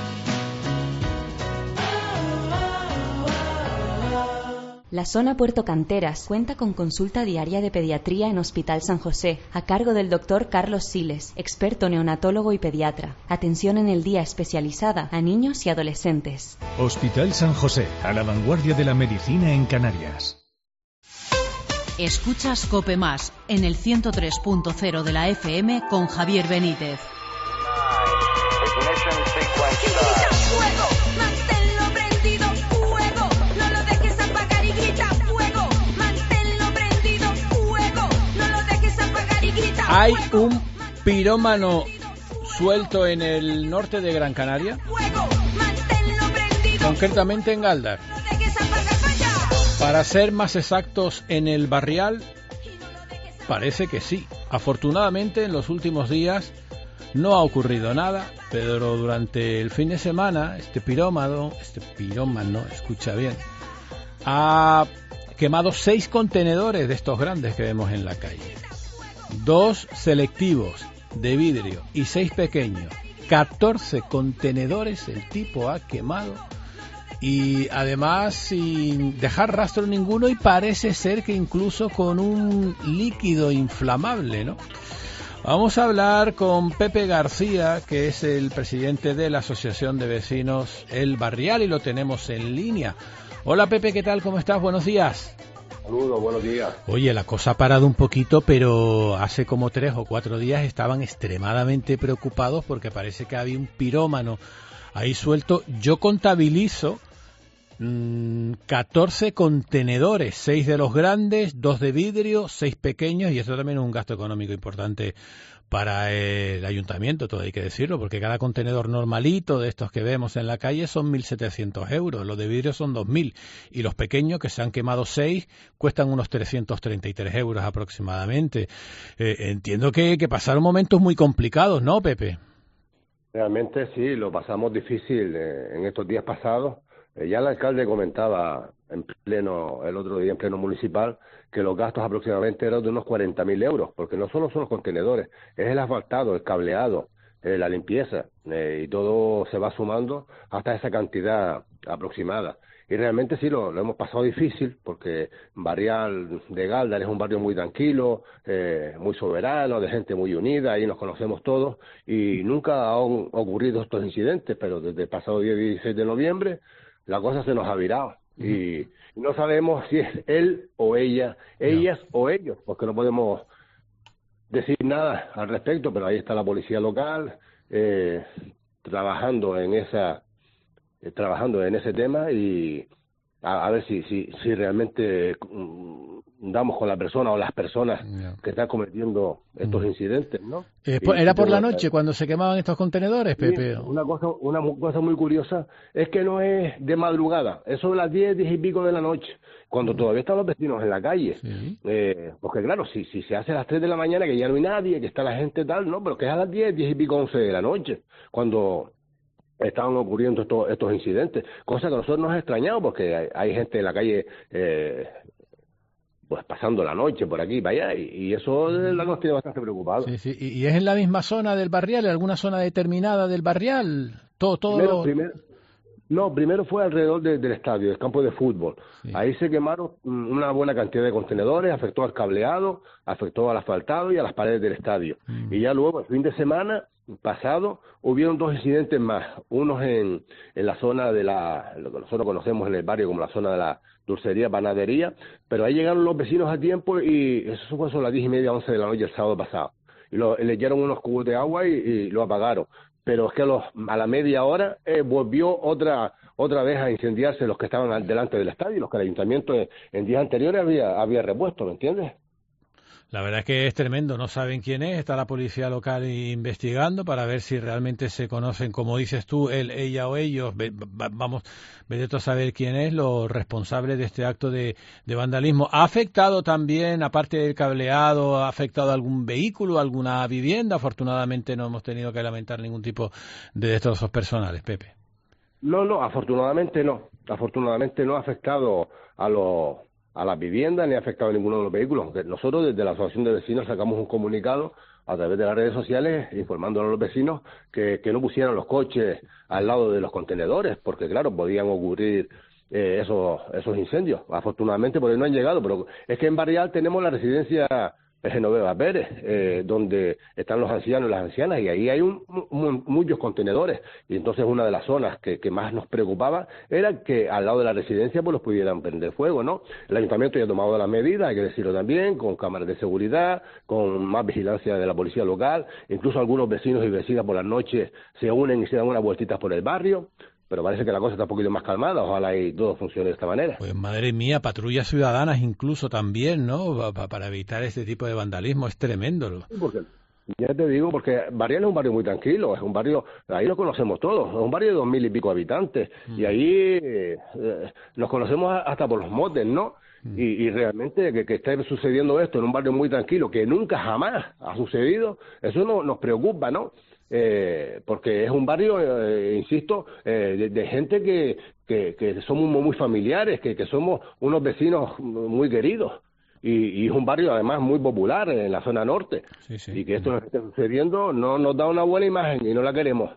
La zona Puerto Canteras cuenta con consulta diaria de pediatría en Hospital San José, a cargo del doctor Carlos Siles, experto neonatólogo y pediatra. Atención en el día especializada a niños y adolescentes. Hospital San José, a la vanguardia de la medicina en Canarias. Escuchas COPE Más en el ciento tres punto cero de la F M con Javier Benítez. Hay un pirómano suelto en el norte de Gran Canaria, concretamente en Galdar. Para ser más exactos, en el Barrial, parece que sí. Afortunadamente, en los últimos días no ha ocurrido nada, pero durante el fin de semana este pirómano, este pirómano, escucha bien, ha quemado seis contenedores de estos grandes que vemos en la calle, dos selectivos de vidrio y seis pequeños, catorce contenedores el tipo ha quemado, y además sin dejar rastro ninguno, y parece ser que incluso con un líquido inflamable, ¿no? Vamos a hablar con Pepe García, que es el presidente de la Asociación de Vecinos El Barrial, y lo tenemos en línea. Hola Pepe, ¿qué tal? ¿Cómo estás? Buenos días. Saludos, buenos días. Oye, la cosa ha parado un poquito, pero hace como tres o cuatro días estaban extremadamente preocupados porque parece que había un pirómano ahí suelto. Yo contabilizo mmm, catorce contenedores, seis de los grandes, dos de vidrio, seis pequeños, y esto también es un gasto económico importante para el ayuntamiento, todo hay que decirlo, porque cada contenedor normalito de estos que vemos en la calle son mil setecientos euros, los de vidrio son dos mil, y los pequeños, que se han quemado seis, cuestan unos trescientos treinta y tres euros aproximadamente. Eh, entiendo que, que pasaron momentos muy complicados, ¿no, Pepe? Realmente sí, lo pasamos difícil eh, en estos días pasados. Eh, ya el alcalde comentaba en pleno, el otro día en pleno municipal, que los gastos aproximadamente eran de unos cuarenta mil euros, porque no solo son los contenedores, es el asfaltado, el cableado, eh, la limpieza, eh, y todo se va sumando hasta esa cantidad aproximada. Y realmente sí, lo, lo hemos pasado difícil, porque Barrial de Galdar es un barrio muy tranquilo, eh, muy soberano, de gente muy unida, ahí nos conocemos todos, y nunca han ocurrido estos incidentes, pero desde el pasado día dieciséis de noviembre, la cosa se nos ha virado. Y no sabemos si es él o ella, ellas no. o ellos, porque no podemos decir nada al respecto, pero ahí está la policía local eh, trabajando en esa eh, trabajando en ese tema, y a, a ver si si si realmente um, damos con la persona o las personas no. que están cometiendo estos incidentes, ¿no? Eh, ¿Era por la noche cuando se quemaban estos contenedores, Pepe? Sí, una cosa una cosa muy curiosa es que no es de madrugada, eso de las diez, diez y pico de la noche, cuando todavía están los vecinos en la calle. Sí. Eh, porque claro, si, si se hace a las tres de la mañana, que ya no hay nadie, que está la gente tal, no, pero que es a las diez, diez y pico, once de la noche, cuando estaban ocurriendo estos, estos incidentes, cosa que a nosotros nos ha extrañado, porque hay, hay gente en la calle eh, pues pasando la noche por aquí y para allá, y, y eso nos tiene bastante preocupados. Sí, sí. ¿Y es en la misma zona del Barrial, en alguna zona determinada del Barrial? Todo, todo primero, lo... primero, no, primero fue alrededor de, del estadio, del campo de fútbol. Sí. Ahí se quemaron una buena cantidad de contenedores, afectó al cableado, afectó al asfaltado y a las paredes del estadio. Mm. Y ya luego, el fin de semana pasado, hubieron dos incidentes más, unos en, en la zona de la, lo que nosotros conocemos en el barrio como la zona de la dulcería, panadería, pero ahí llegaron los vecinos a tiempo, y eso fue sobre las diez y media, once de la noche el sábado pasado, y lo, le echaron unos cubos de agua y, y lo apagaron, pero es que a, los, a la media hora eh, volvió otra otra vez a incendiarse los que estaban al, delante del estadio, los que el ayuntamiento en, en días anteriores había, había repuesto, ¿me entiendes? La verdad es que es tremendo, no saben quién es, está la policía local investigando para ver si realmente se conocen, como dices tú, él, ella o ellos, vamos, vete a saber quién es los responsables de este acto de, de vandalismo. ¿Ha afectado también, aparte del cableado, ha afectado algún vehículo, alguna vivienda? Afortunadamente no hemos tenido que lamentar ningún tipo de destrozos personales, Pepe. No, no, afortunadamente no, afortunadamente no ha afectado a los... a las viviendas ni ha afectado a ninguno de los vehículos, aunque nosotros desde la Asociación de Vecinos sacamos un comunicado a través de las redes sociales informando a los vecinos que, que no pusieran los coches al lado de los contenedores, porque claro, podían ocurrir eh, esos esos incendios. Afortunadamente por ahí no han llegado, pero es que en Barrial tenemos la residencia Genoveva Pérez, eh, donde están los ancianos y las ancianas, y ahí hay un, un, muchos contenedores, y entonces una de las zonas que, que más nos preocupaba era que al lado de la residencia pues los pudieran prender fuego, ¿no? El ayuntamiento ya ha tomado las medidas, hay que decirlo también, con cámaras de seguridad, con más vigilancia de la policía local, incluso algunos vecinos y vecinas por las noches se unen y se dan unas vueltitas por el barrio. Pero parece que la cosa está un poquito más calmada, ojalá y todo funcione de esta manera. Pues madre mía, patrullas ciudadanas incluso también, ¿no? Para evitar este tipo de vandalismo, es tremendo. Sí, porque, ya te digo, porque Barrial es un barrio muy tranquilo, es un barrio, ahí lo conocemos todos, es un barrio de dos mil y pico habitantes, mm. y ahí eh, nos conocemos hasta por los motes, ¿no? Mm. Y, y realmente que, que esté sucediendo esto en un barrio muy tranquilo, que nunca jamás ha sucedido, eso no, nos preocupa, ¿no? eh, porque es un barrio, eh, insisto, eh, de, de gente que, que, que somos muy familiares, que, que somos unos vecinos muy queridos. Y, y es un barrio además muy popular en la zona norte. Sí, sí. Y que esto nos esté sucediendo no nos da una buena imagen y no la queremos.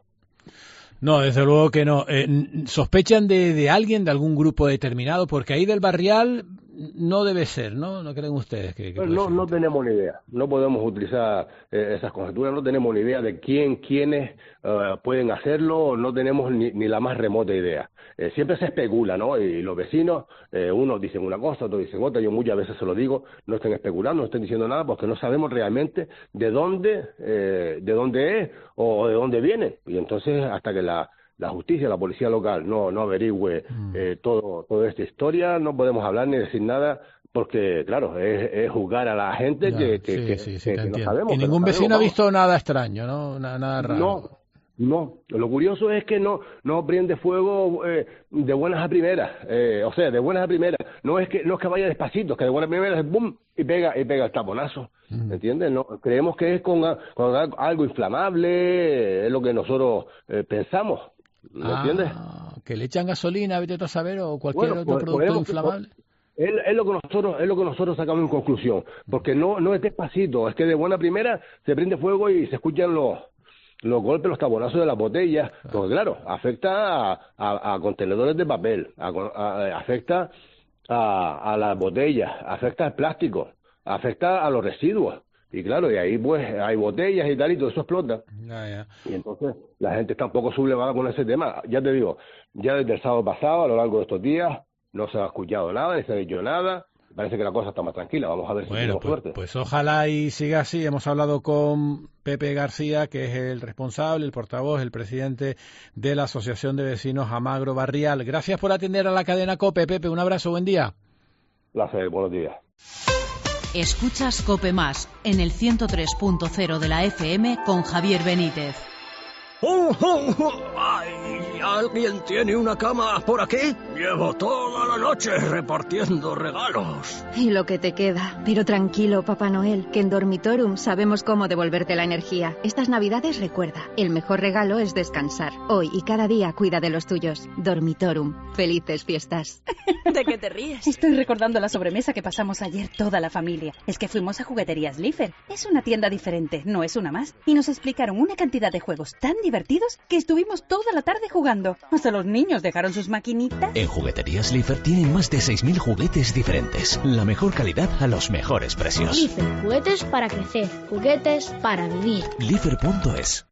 No, desde luego que no. Eh, ¿Sospechan de, de alguien, de algún grupo determinado? Porque ahí del Barrial no debe ser, ¿no? ¿No creen ustedes que, que pues no, no tenemos ni idea. No podemos utilizar eh, esas conjeturas. No tenemos ni idea de quién, quiénes uh, pueden hacerlo. No tenemos ni, ni la más remota idea. Eh, siempre se especula, ¿no? Y los vecinos, eh, unos dicen una cosa, otros dicen otra. Yo muchas veces se lo digo, no estén especulando, no estén diciendo nada, porque no sabemos realmente de dónde, eh, de dónde es o de dónde viene. Y entonces, hasta que la, la justicia, la policía local no, no averigüe mm. eh, todo, toda esta historia, no podemos hablar ni decir nada. Porque, claro, es, es juzgar a la gente ya, que, que, sí, que, sí, sí, que, que no sabemos. Y ningún no vecino sabemos, ha visto vamos. nada extraño, ¿no? Nada, nada raro. No, no. Lo curioso es que no no prende fuego eh, de buenas a primeras. Eh, o sea, de buenas a primeras. No es que no es que vaya despacito, es que de buenas a primeras es boom y pega y pega el taponazo. Mm. ¿Entiendes? No, creemos que es con, con algo inflamable, es lo que nosotros eh, pensamos. ¿Me ah, entiendes? Que le echan gasolina, vete tú a saber, o cualquier bueno, otro pues, producto inflamable. Es, es lo que nosotros es lo que nosotros sacamos en conclusión, porque no no es despacito, es que de buena primera se prende fuego y se escuchan los los golpes, los tabonazos de las botellas, porque claro, afecta a, a, a contenedores de papel, a, a, afecta a, a las botellas, afecta al plástico, afecta a los residuos. Y claro, y ahí pues hay botellas y tal, y todo eso explota. Ya, ya. Y entonces la gente está un poco sublevada con ese tema. Ya te digo, ya desde el sábado pasado, a lo largo de estos días, no se ha escuchado nada, ni se ha dicho nada. Parece que la cosa está más tranquila. Vamos a ver si bueno, tenemos pues, suerte. Pues ojalá y siga así. Hemos hablado con Pepe García, que es el responsable, el portavoz, el presidente de la Asociación de Vecinos Amagro Barrial. Gracias por atender a la cadena COPE, Pepe. Un abrazo, buen día. Placer, buenos días. Escuchas COPE Más en el ciento tres punto cero de la F M con Javier Benítez. ¡Oh, oh, oh! ¡Ay! ¿Alguien tiene una cama por aquí? Llevo toda la noche repartiendo regalos. Y lo que te queda. Pero tranquilo, Papá Noel, que en Dormitorum sabemos cómo devolverte la energía. Estas Navidades recuerda, el mejor regalo es descansar. Hoy y cada día cuida de los tuyos. Dormitorum. Felices fiestas. ¿De qué te ríes? Estoy recordando la sobremesa que pasamos ayer toda la familia. Es que fuimos a Jugueterías Lifer. Es una tienda diferente, no es una más. Y nos explicaron una cantidad de juegos tan divertidos que estuvimos toda la tarde jugando. Hasta los niños dejaron sus maquinitas. En Jugueterías Lifer tienen más de seis mil juguetes diferentes. La mejor calidad a los mejores precios. Lifer, juguetes para crecer, juguetes para vivir. Lifer punto es.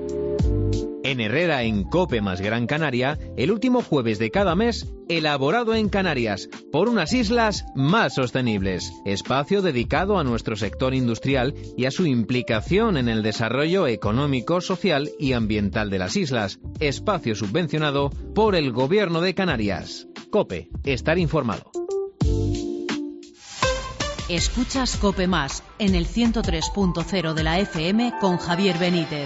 En Herrera, en COPE más Gran Canaria, el último jueves de cada mes, Elaborado en Canarias, por unas islas más sostenibles. Espacio dedicado a nuestro sector industrial y a su implicación en el desarrollo económico, social y ambiental de las islas. Espacio subvencionado por el Gobierno de Canarias. COPE, estar informado. Escuchas COPE Más en el ciento tres punto cero de la F M con Javier Benítez.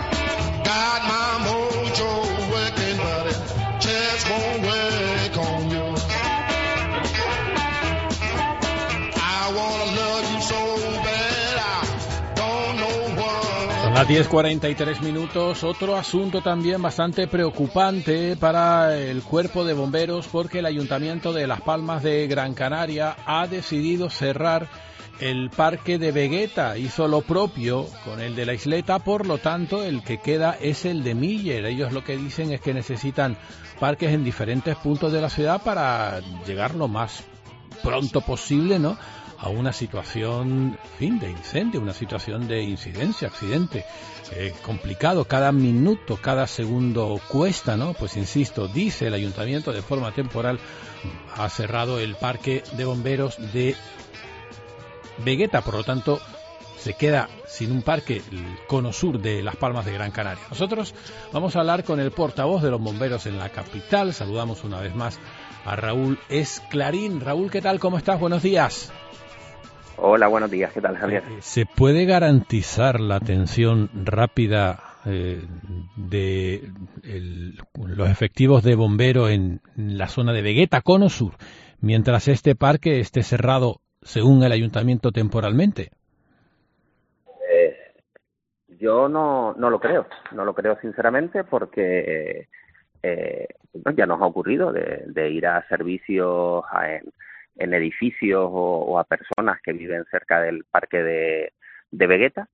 Son las diez cuarenta y tres minutos. Otro asunto también bastante preocupante para el cuerpo de bomberos, porque el Ayuntamiento de Las Palmas de Gran Canaria ha decidido cerrar el parque de Vegueta. Hizo lo propio con el de la Isleta, por lo tanto el que queda es el de Miller. Ellos lo que dicen es que necesitan parques en diferentes puntos de la ciudad para llegar lo más pronto posible, ¿no?, a una situación, en fin, de incendio, una situación de incidencia, accidente. Eh, complicado, cada minuto, cada segundo cuesta, ¿no? Pues insisto, dice el Ayuntamiento de forma temporal, ha cerrado el parque de bomberos de Vegueta, por lo tanto se queda sin un parque el cono sur de Las Palmas de Gran Canaria. Nosotros vamos a hablar con el portavoz de los bomberos en la capital. Saludamos una vez más a Raúl Esclarín. Raúl, ¿qué tal? ¿Cómo estás? Buenos días. Hola, buenos días. ¿Qué tal, Javier? ¿Se puede garantizar la atención rápida eh, de el, los efectivos de bomberos en la zona de Vegueta, cono sur, mientras este parque esté cerrado según el ayuntamiento temporalmente? Eh, Yo no, no lo creo, no lo creo sinceramente porque eh, bueno, ya nos ha ocurrido de, de ir a servicios a, en, en edificios o, o a personas que viven cerca del parque de, de Vegueta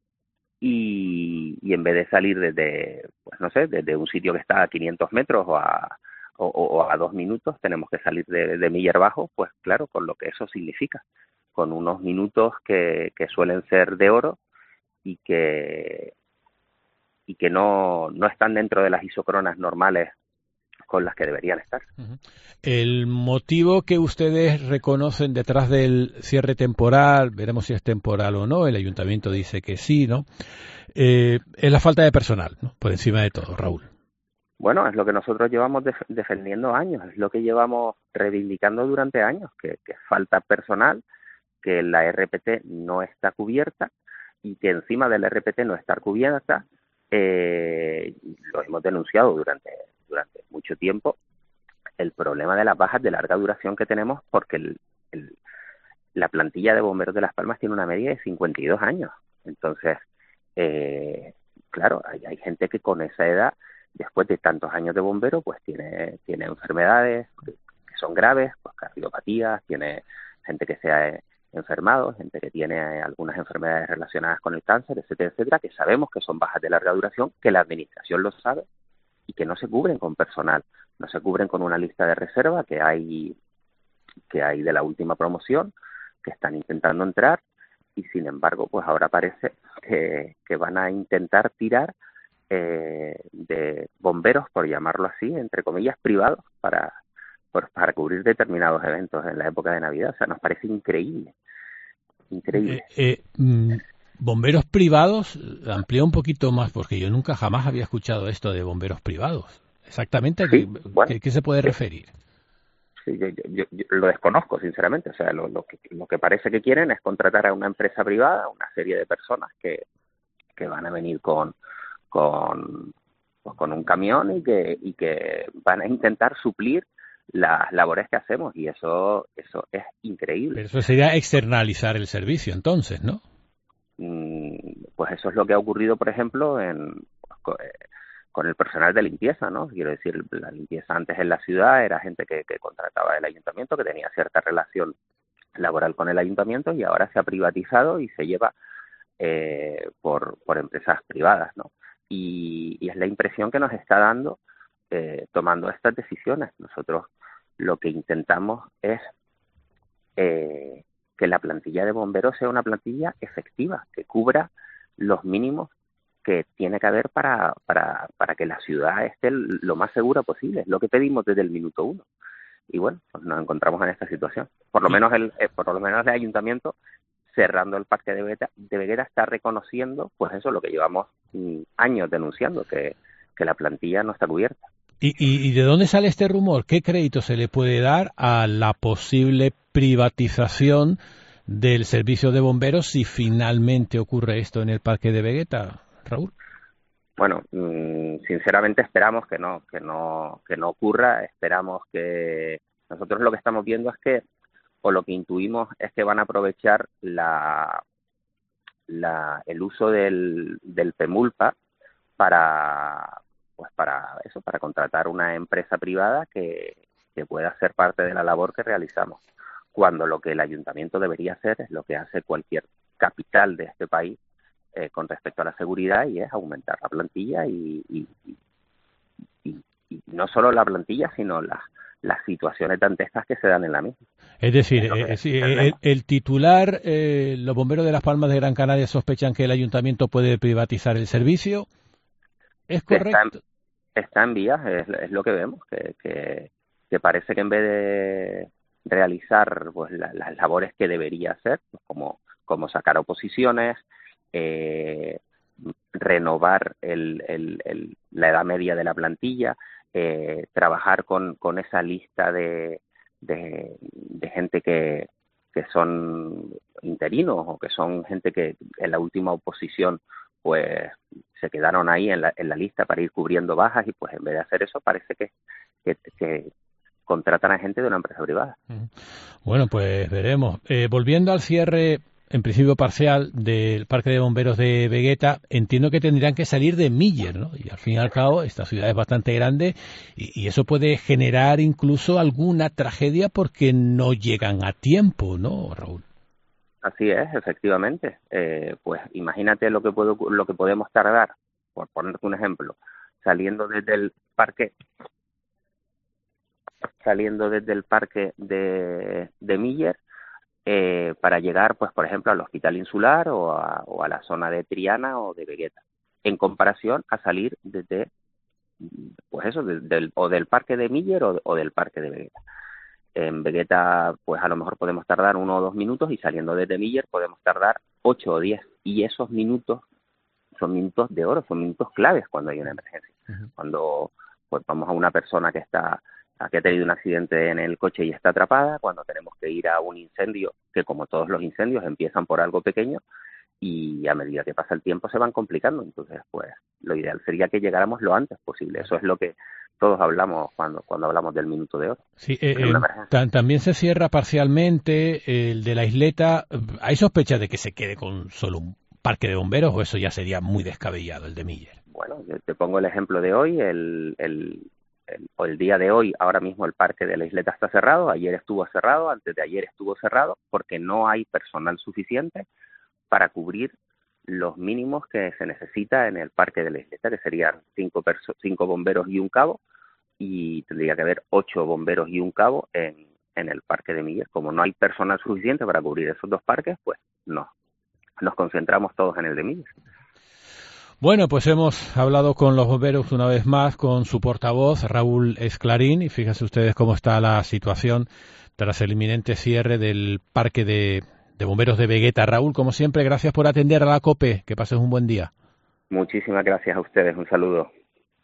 y, y en vez de salir desde, pues no sé, desde un sitio que está a quinientos metros o a, o, o a dos minutos, tenemos que salir de, de Miller Bajo, pues claro, con lo que eso significa, con unos minutos que, que suelen ser de oro y que y que no, no están dentro de las isocronas normales con las que deberían estar. El motivo que ustedes reconocen detrás del cierre temporal, veremos si es temporal o no, el ayuntamiento dice que sí, ¿no? Eh, es la falta de personal, ¿no? Por encima de todo, Raúl. Bueno, es lo que nosotros llevamos def- defendiendo años, es lo que llevamos reivindicando durante años, que, que falta personal, que la R P T no está cubierta y que encima de la R P T no estar cubierta, eh, lo hemos denunciado durante durante mucho tiempo, el problema de las bajas de larga duración que tenemos, porque el, el, la plantilla de bomberos de Las Palmas tiene una media de cincuenta y dos años. Entonces, eh, claro, hay, hay gente que con esa edad, después de tantos años de bombero, pues tiene tiene enfermedades que, que son graves, pues cardiopatías, tiene gente que se ha enfermado, gente que tiene algunas enfermedades relacionadas con el cáncer, etcétera, etcétera, que sabemos que son bajas de larga duración, que la administración lo sabe y que no se cubren con personal, no se cubren con una lista de reserva que hay que hay de la última promoción, que están intentando entrar y sin embargo, pues ahora parece que, que van a intentar tirar eh, de bomberos, por llamarlo así, entre comillas, privados para Por, para cubrir determinados eventos en la época de Navidad. O sea, nos parece increíble. Increíble. Eh, eh, mm, bomberos privados, amplía un poquito más, porque yo nunca jamás había escuchado esto de bomberos privados. Exactamente, sí, ¿qué, bueno, ¿qué, ¿qué se puede sí. referir? Sí, yo, yo, yo lo desconozco, sinceramente. O sea, lo, lo, que, lo que parece que quieren es contratar a una empresa privada, una serie de personas que, que van a venir con, con, pues con un camión y que, y que van a intentar suplir las labores que hacemos y eso eso es increíble. Pero eso sería externalizar el servicio entonces, ¿no? Pues eso es lo que ha ocurrido, por ejemplo, en con el personal de limpieza, ¿no? Quiero decir, la limpieza antes en la ciudad era gente que, que contrataba el ayuntamiento, que tenía cierta relación laboral con el ayuntamiento y ahora se ha privatizado y se lleva eh, por, por empresas privadas, ¿no? Y, y es la impresión que nos está dando eh, tomando estas decisiones. Nosotros lo que intentamos es eh, que la plantilla de bomberos sea una plantilla efectiva, que cubra los mínimos que tiene que haber para, para, para que la ciudad esté lo más segura posible. Es lo que pedimos desde el minuto uno. Y bueno, pues nos encontramos en esta situación. Por lo menos el, eh, por lo menos el ayuntamiento, cerrando el parque de Vegueta, de Vegueta está reconociendo, pues eso, lo que llevamos mm, años denunciando, que, que la plantilla no está cubierta. ¿Y, y, ¿Y de dónde sale este rumor? ¿Qué crédito se le puede dar a la posible privatización del servicio de bomberos si finalmente ocurre esto en el parque de Vegueta, Raúl? Bueno, mmm, sinceramente esperamos que no, que no, que no ocurra. Esperamos que nosotros lo que estamos viendo es que, o lo que intuimos es que van a aprovechar la, la el uso del, del PEMULPA para pues para eso, para contratar una empresa privada que, que pueda ser parte de la labor que realizamos, cuando lo que el ayuntamiento debería hacer es lo que hace cualquier capital de este país eh, con respecto a la seguridad, y es aumentar la plantilla y, y, y, y, y no solo la plantilla, sino las las situaciones dantescas que se dan en la misma. Es decir, es decir el, el titular, eh, los bomberos de Las Palmas de Gran Canaria sospechan que el ayuntamiento puede privatizar el servicio. ¿Es correcto? Está en, está en vías, es, es lo que vemos, que, que, que parece que en vez de realizar pues la, las labores que debería hacer, pues, como, como sacar oposiciones, eh, renovar el, el, el, la edad media de la plantilla, eh, trabajar con, con esa lista de, de, de gente que, que son interinos o que son gente que en la última oposición pues se quedaron ahí en la, en la lista para ir cubriendo bajas, y pues en vez de hacer eso parece que, que, que contratan a gente de una empresa privada. Bueno, pues veremos. Eh, volviendo al cierre en principio parcial, del Parque de Bomberos de Vegueta, entiendo que tendrían que salir de Miller, ¿no? Y al fin y al cabo, esta ciudad es bastante grande y, y eso puede generar incluso alguna tragedia porque no llegan a tiempo, ¿no, Raúl? Así es, efectivamente. Eh, pues imagínate lo que puedo, lo que podemos tardar, por ponerte un ejemplo, saliendo desde el parque saliendo desde el parque de, de Miller eh, para llegar, pues por ejemplo, al Hospital Insular o a, o a la zona de Triana o de Vegueta, en comparación a salir desde, pues eso, de, del, o del parque de Miller o, o del parque de Vegueta. En Vegueta, pues a lo mejor podemos tardar uno o dos minutos y saliendo desde Miller podemos tardar ocho o diez. Y esos minutos son minutos de oro, son minutos claves cuando hay una emergencia. Uh-huh. Cuando pues vamos a una persona que está que ha tenido un accidente en el coche y está atrapada, cuando tenemos que ir a un incendio, que como todos los incendios empiezan por algo pequeño y a medida que pasa el tiempo se van complicando. Entonces, pues lo ideal sería que llegáramos lo antes posible. Eso es lo que todos hablamos cuando cuando hablamos del minuto de oro. Sí, eh, eh, t- también se cierra parcialmente el de la isleta. ¿Hay sospecha de que se quede con solo un parque de bomberos o eso ya sería muy descabellado, el de Miller? Bueno, yo te pongo el ejemplo de hoy, el... el El, o el día de hoy, ahora mismo el parque de la isleta está cerrado, ayer estuvo cerrado, antes de ayer estuvo cerrado, porque no hay personal suficiente para cubrir los mínimos que se necesita en el parque de la isleta, que serían cinco, perso- cinco bomberos y un cabo, y tendría que haber ocho bomberos y un cabo en, en el parque de Miller. Como no hay personal suficiente para cubrir esos dos parques, pues no, nos concentramos todos en el de Miller. Bueno, pues hemos hablado con los bomberos una vez más, con su portavoz, Raúl Esclarín, y fíjense ustedes cómo está la situación tras el inminente cierre del parque de, de bomberos de Vegueta. Raúl, como siempre, gracias por atender a la COPE. Que pases un buen día. Muchísimas gracias a ustedes. Un saludo.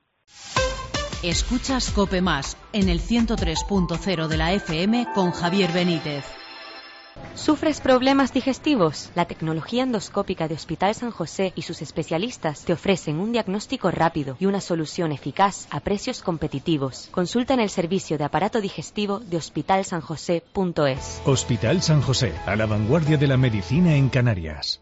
Escuchas COPE Más en el ciento tres punto cero de la F M con Javier Benítez. ¿Sufres problemas digestivos? La tecnología endoscópica de Hospital San José y sus especialistas te ofrecen un diagnóstico rápido y una solución eficaz a precios competitivos. Consulta en el servicio de aparato digestivo de hospital san josé punto es. Hospital San José, a la vanguardia de la medicina en Canarias.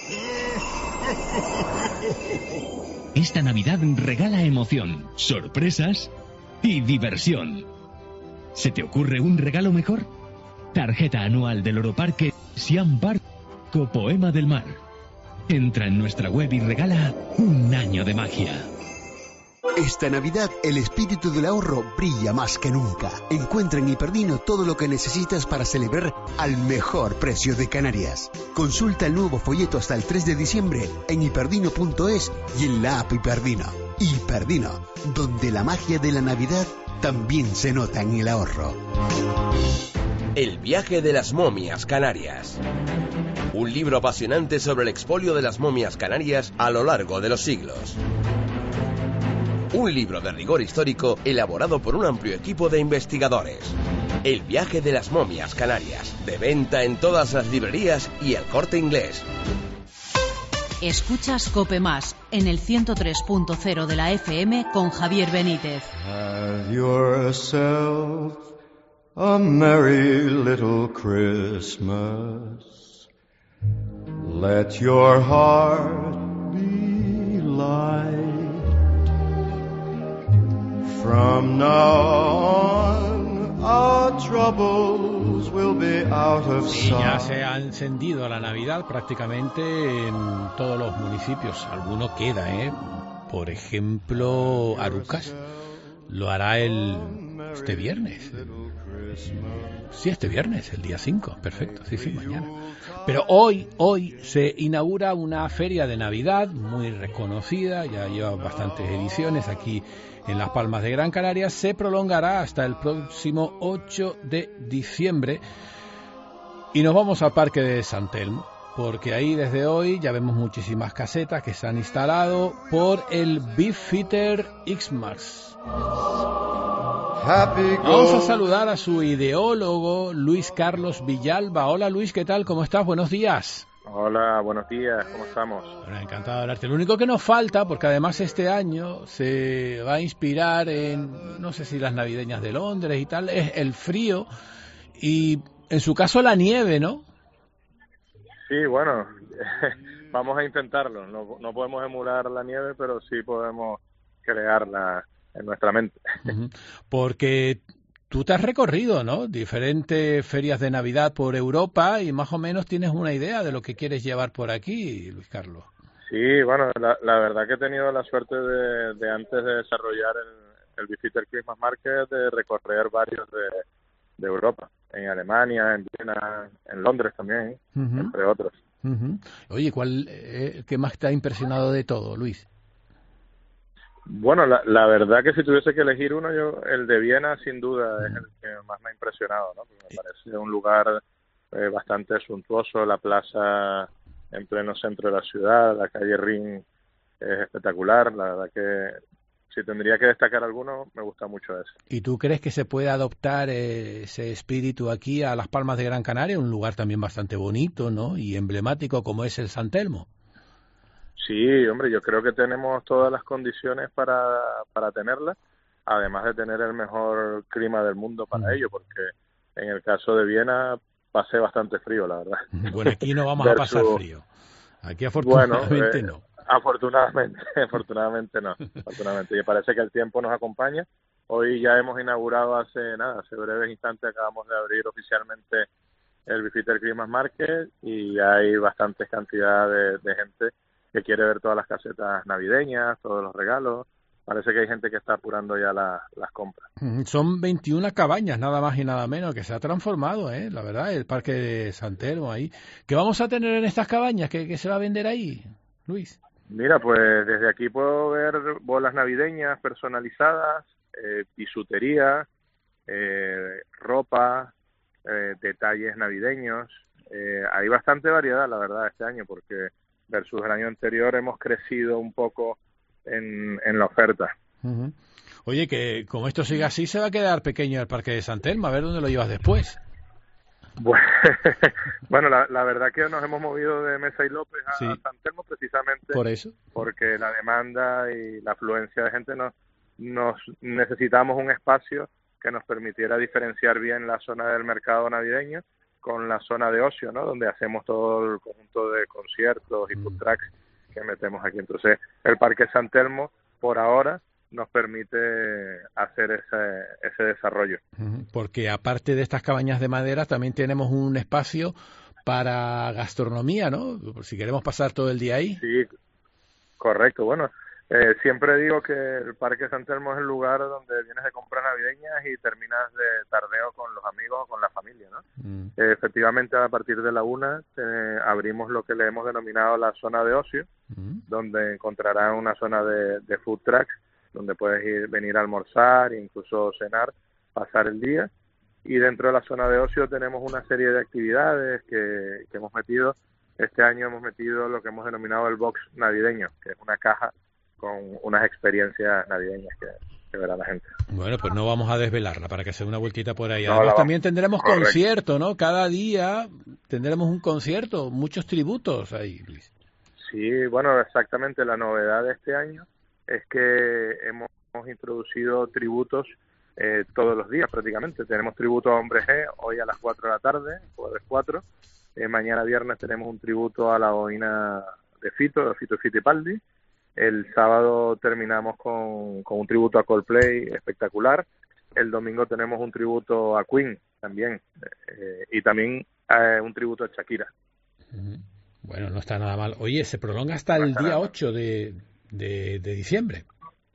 Esta Navidad regala emoción, sorpresas y diversión. ¿Se te ocurre un regalo mejor? Tarjeta anual del Oroparque Siam Barco Poema del Mar. Entra en nuestra web y regala un año de magia. Esta Navidad el espíritu del ahorro brilla más que nunca. Encuentra en Hiperdino todo lo que necesitas para celebrar al mejor precio de Canarias. Consulta el nuevo folleto hasta el tres de diciembre en hiperdino punto es y en la app Hiperdino. Hiperdino, donde la magia de la Navidad también se nota en el ahorro. El viaje de las momias canarias. Un libro apasionante sobre el expolio de las momias canarias a lo largo de los siglos. Un libro de rigor histórico elaborado por un amplio equipo de investigadores. El viaje de las momias canarias. De venta en todas las librerías y El Corte Inglés. Escuchas COPE Más en el ciento tres punto cero de la F M con Javier Benítez. Have yourself a merry little Christmas. Let your heart be light. From now on, our troubles will be out of Sí, sight. ya se ha encendido la Navidad prácticamente en todos los municipios. Alguno queda, ¿eh? Por ejemplo, Arucas lo hará el este viernes. Sí, este viernes, el día cinco, perfecto, sí, sí, mañana. Pero hoy, hoy se inaugura una feria de Navidad muy reconocida, ya lleva bastantes ediciones aquí en Las Palmas de Gran Canaria, se prolongará hasta el próximo ocho de diciembre y nos vamos al Parque de San Telmo, porque ahí desde hoy ya vemos muchísimas casetas que se han instalado por el Beefeater X-Max. Vamos a saludar a su ideólogo, Luis Carlos Villalba. Hola Luis, ¿qué tal? ¿Cómo estás? Buenos días. Hola, buenos días, ¿cómo estamos? Bueno, encantado de hablarte. Lo único que nos falta, porque además este año se va a inspirar en, no sé si las navideñas de Londres y tal, es el frío y en su caso la nieve, ¿no? Sí, bueno, vamos a intentarlo. No, no podemos emular la nieve, pero sí podemos crearla en nuestra mente. Uh-huh. Porque tú te has recorrido, ¿no?, diferentes ferias de Navidad por Europa y más o menos tienes una idea de lo que quieres llevar por aquí, Luis Carlos. Sí, bueno, la, la verdad que he tenido la suerte de, de antes de desarrollar el, el Beefeater Christmas Market, de recorrer varios de, de Europa, en Alemania, en Viena, en Londres también, uh-huh. entre otros. Uh-huh. Oye, ¿cuál, eh, qué más te ha impresionado de todo, Luis? Bueno, la, la verdad que si tuviese que elegir uno, yo el de Viena sin duda uh-huh. es el que más me ha impresionado, ¿no? Porque me parece un lugar eh, bastante suntuoso, la plaza en pleno centro de la ciudad, la calle Ring es espectacular, la verdad que si tendría que destacar alguno, me gusta mucho ese. ¿Y tú crees que se puede adoptar eh, ese espíritu aquí a Las Palmas de Gran Canaria, un lugar también bastante bonito, ¿no?, y emblemático como es el San Telmo? Sí, hombre, yo creo que tenemos todas las condiciones para, para tenerla, además de tener el mejor clima del mundo para mm. ello, porque en el caso de Viena pasé bastante frío, la verdad. Bueno, aquí no vamos Versus... a pasar frío. Aquí afortunadamente bueno, eh, no. Afortunadamente, afortunadamente no. Afortunadamente. Y parece que el tiempo nos acompaña. Hoy ya hemos inaugurado hace nada, hace breves instantes acabamos de abrir oficialmente el Beefeater Christmas Market y hay bastantes cantidades de, de gente que quiere ver todas las casetas navideñas, todos los regalos. Parece que hay gente que está apurando ya la, las compras. Son veintiuna cabañas, nada más y nada menos, que se ha transformado, ¿eh? La verdad, el parque de San Telmo ahí. ¿Qué vamos a tener en estas cabañas? ¿Qué, qué se va a vender ahí, Luis? Mira, pues desde aquí puedo ver bolas navideñas personalizadas, eh, bisutería, eh, ropa, eh, detalles navideños. Eh, hay bastante variedad, la verdad, este año, porque versus el año anterior hemos crecido un poco en, en la oferta. Uh-huh. Oye, que como esto sigue así, se va a quedar pequeño el parque de San Telmo, a ver dónde lo llevas después. Bueno, bueno la, la verdad que nos hemos movido de Mesa y López a sí. San Telmo precisamente por eso, porque la demanda y la afluencia de gente nos, nos necesitamos un espacio que nos permitiera diferenciar bien la zona del mercado navideño con la zona de ocio, ¿no?, donde hacemos todo el conjunto de conciertos y food trucks que metemos aquí. Entonces, el Parque San Telmo, por ahora, nos permite hacer ese, ese desarrollo. Porque aparte de estas cabañas de madera, también tenemos un espacio para gastronomía, ¿no? Si queremos pasar todo el día ahí. Sí, correcto. Bueno, eh, siempre digo que el Parque San Telmo es el lugar donde vienes de compras navideñas y terminas de tardeo con los amigos o con la familia, ¿no? Mm. Eh, efectivamente, a partir de la una eh, abrimos lo que le hemos denominado la zona de ocio, mm. donde encontrarán una zona de, de food trucks, donde puedes ir, venir a almorzar e incluso cenar, pasar el día. Y dentro de la zona de ocio tenemos una serie de actividades que, que hemos metido. Este año hemos metido lo que hemos denominado el box navideño, que es una caja con unas experiencias navideñas que, que verá la gente. Bueno, pues no vamos a desvelarla para que se dé una vueltita por ahí. Además, no, también tendremos Correcto. concierto, ¿no? Cada día tendremos un concierto, muchos tributos ahí, Luis. Sí, bueno, exactamente. La novedad de este año es que hemos, hemos introducido tributos eh, todos los días prácticamente. Tenemos tributo a Hombre G hoy a las cuatro de la tarde, jueves cuatro. Eh, mañana viernes tenemos un tributo a la boina de Fito, de Fito Fittipaldi. El sábado terminamos con, con un tributo a Coldplay espectacular. El domingo tenemos un tributo a Queen también. Eh, y también eh, un tributo a Shakira. Bueno, no está nada mal. Oye, se prolonga hasta el día ocho de... De, de diciembre.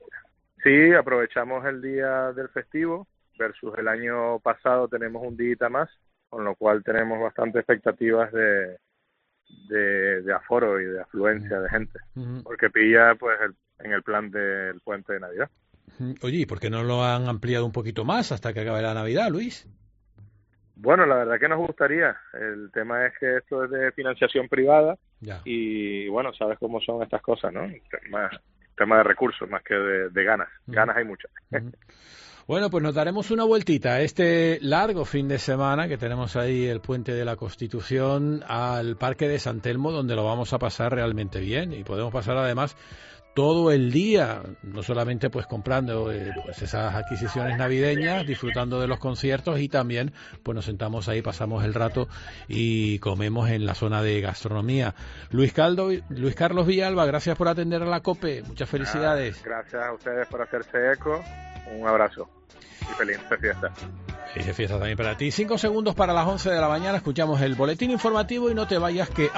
Sí, aprovechamos el día del festivo versus el año pasado tenemos un día más, con lo cual tenemos bastantes expectativas de, de, de aforo y de afluencia uh-huh. de gente, uh-huh. porque pilla pues el, en el plan del puente de Navidad. Oye, ¿y por qué no lo han ampliado un poquito más hasta que acabe la Navidad, Luis? Bueno, la verdad que nos gustaría. El tema es que esto es de financiación privada ya. Y, bueno, sabes cómo son estas cosas, ¿no? Tema, tema de recursos más que de, de ganas. Uh-huh. Ganas hay muchas. Uh-huh. Bueno, pues nos daremos una vueltita a este largo fin de semana que tenemos ahí el Puente de la Constitución al Parque de San Telmo, donde lo vamos a pasar realmente bien y podemos pasar además todo el día, no solamente pues comprando eh, pues esas adquisiciones navideñas, disfrutando de los conciertos, y también pues nos sentamos ahí, pasamos el rato y comemos en la zona de gastronomía. Luis Caldo, Luis Carlos Villalba, gracias por atender a la COPE, muchas felicidades. Ah, gracias a ustedes por hacerse eco, un abrazo y feliz fiesta. Feliz fiesta también para ti. Cinco segundos para las once de la mañana, escuchamos el boletín informativo y no te vayas que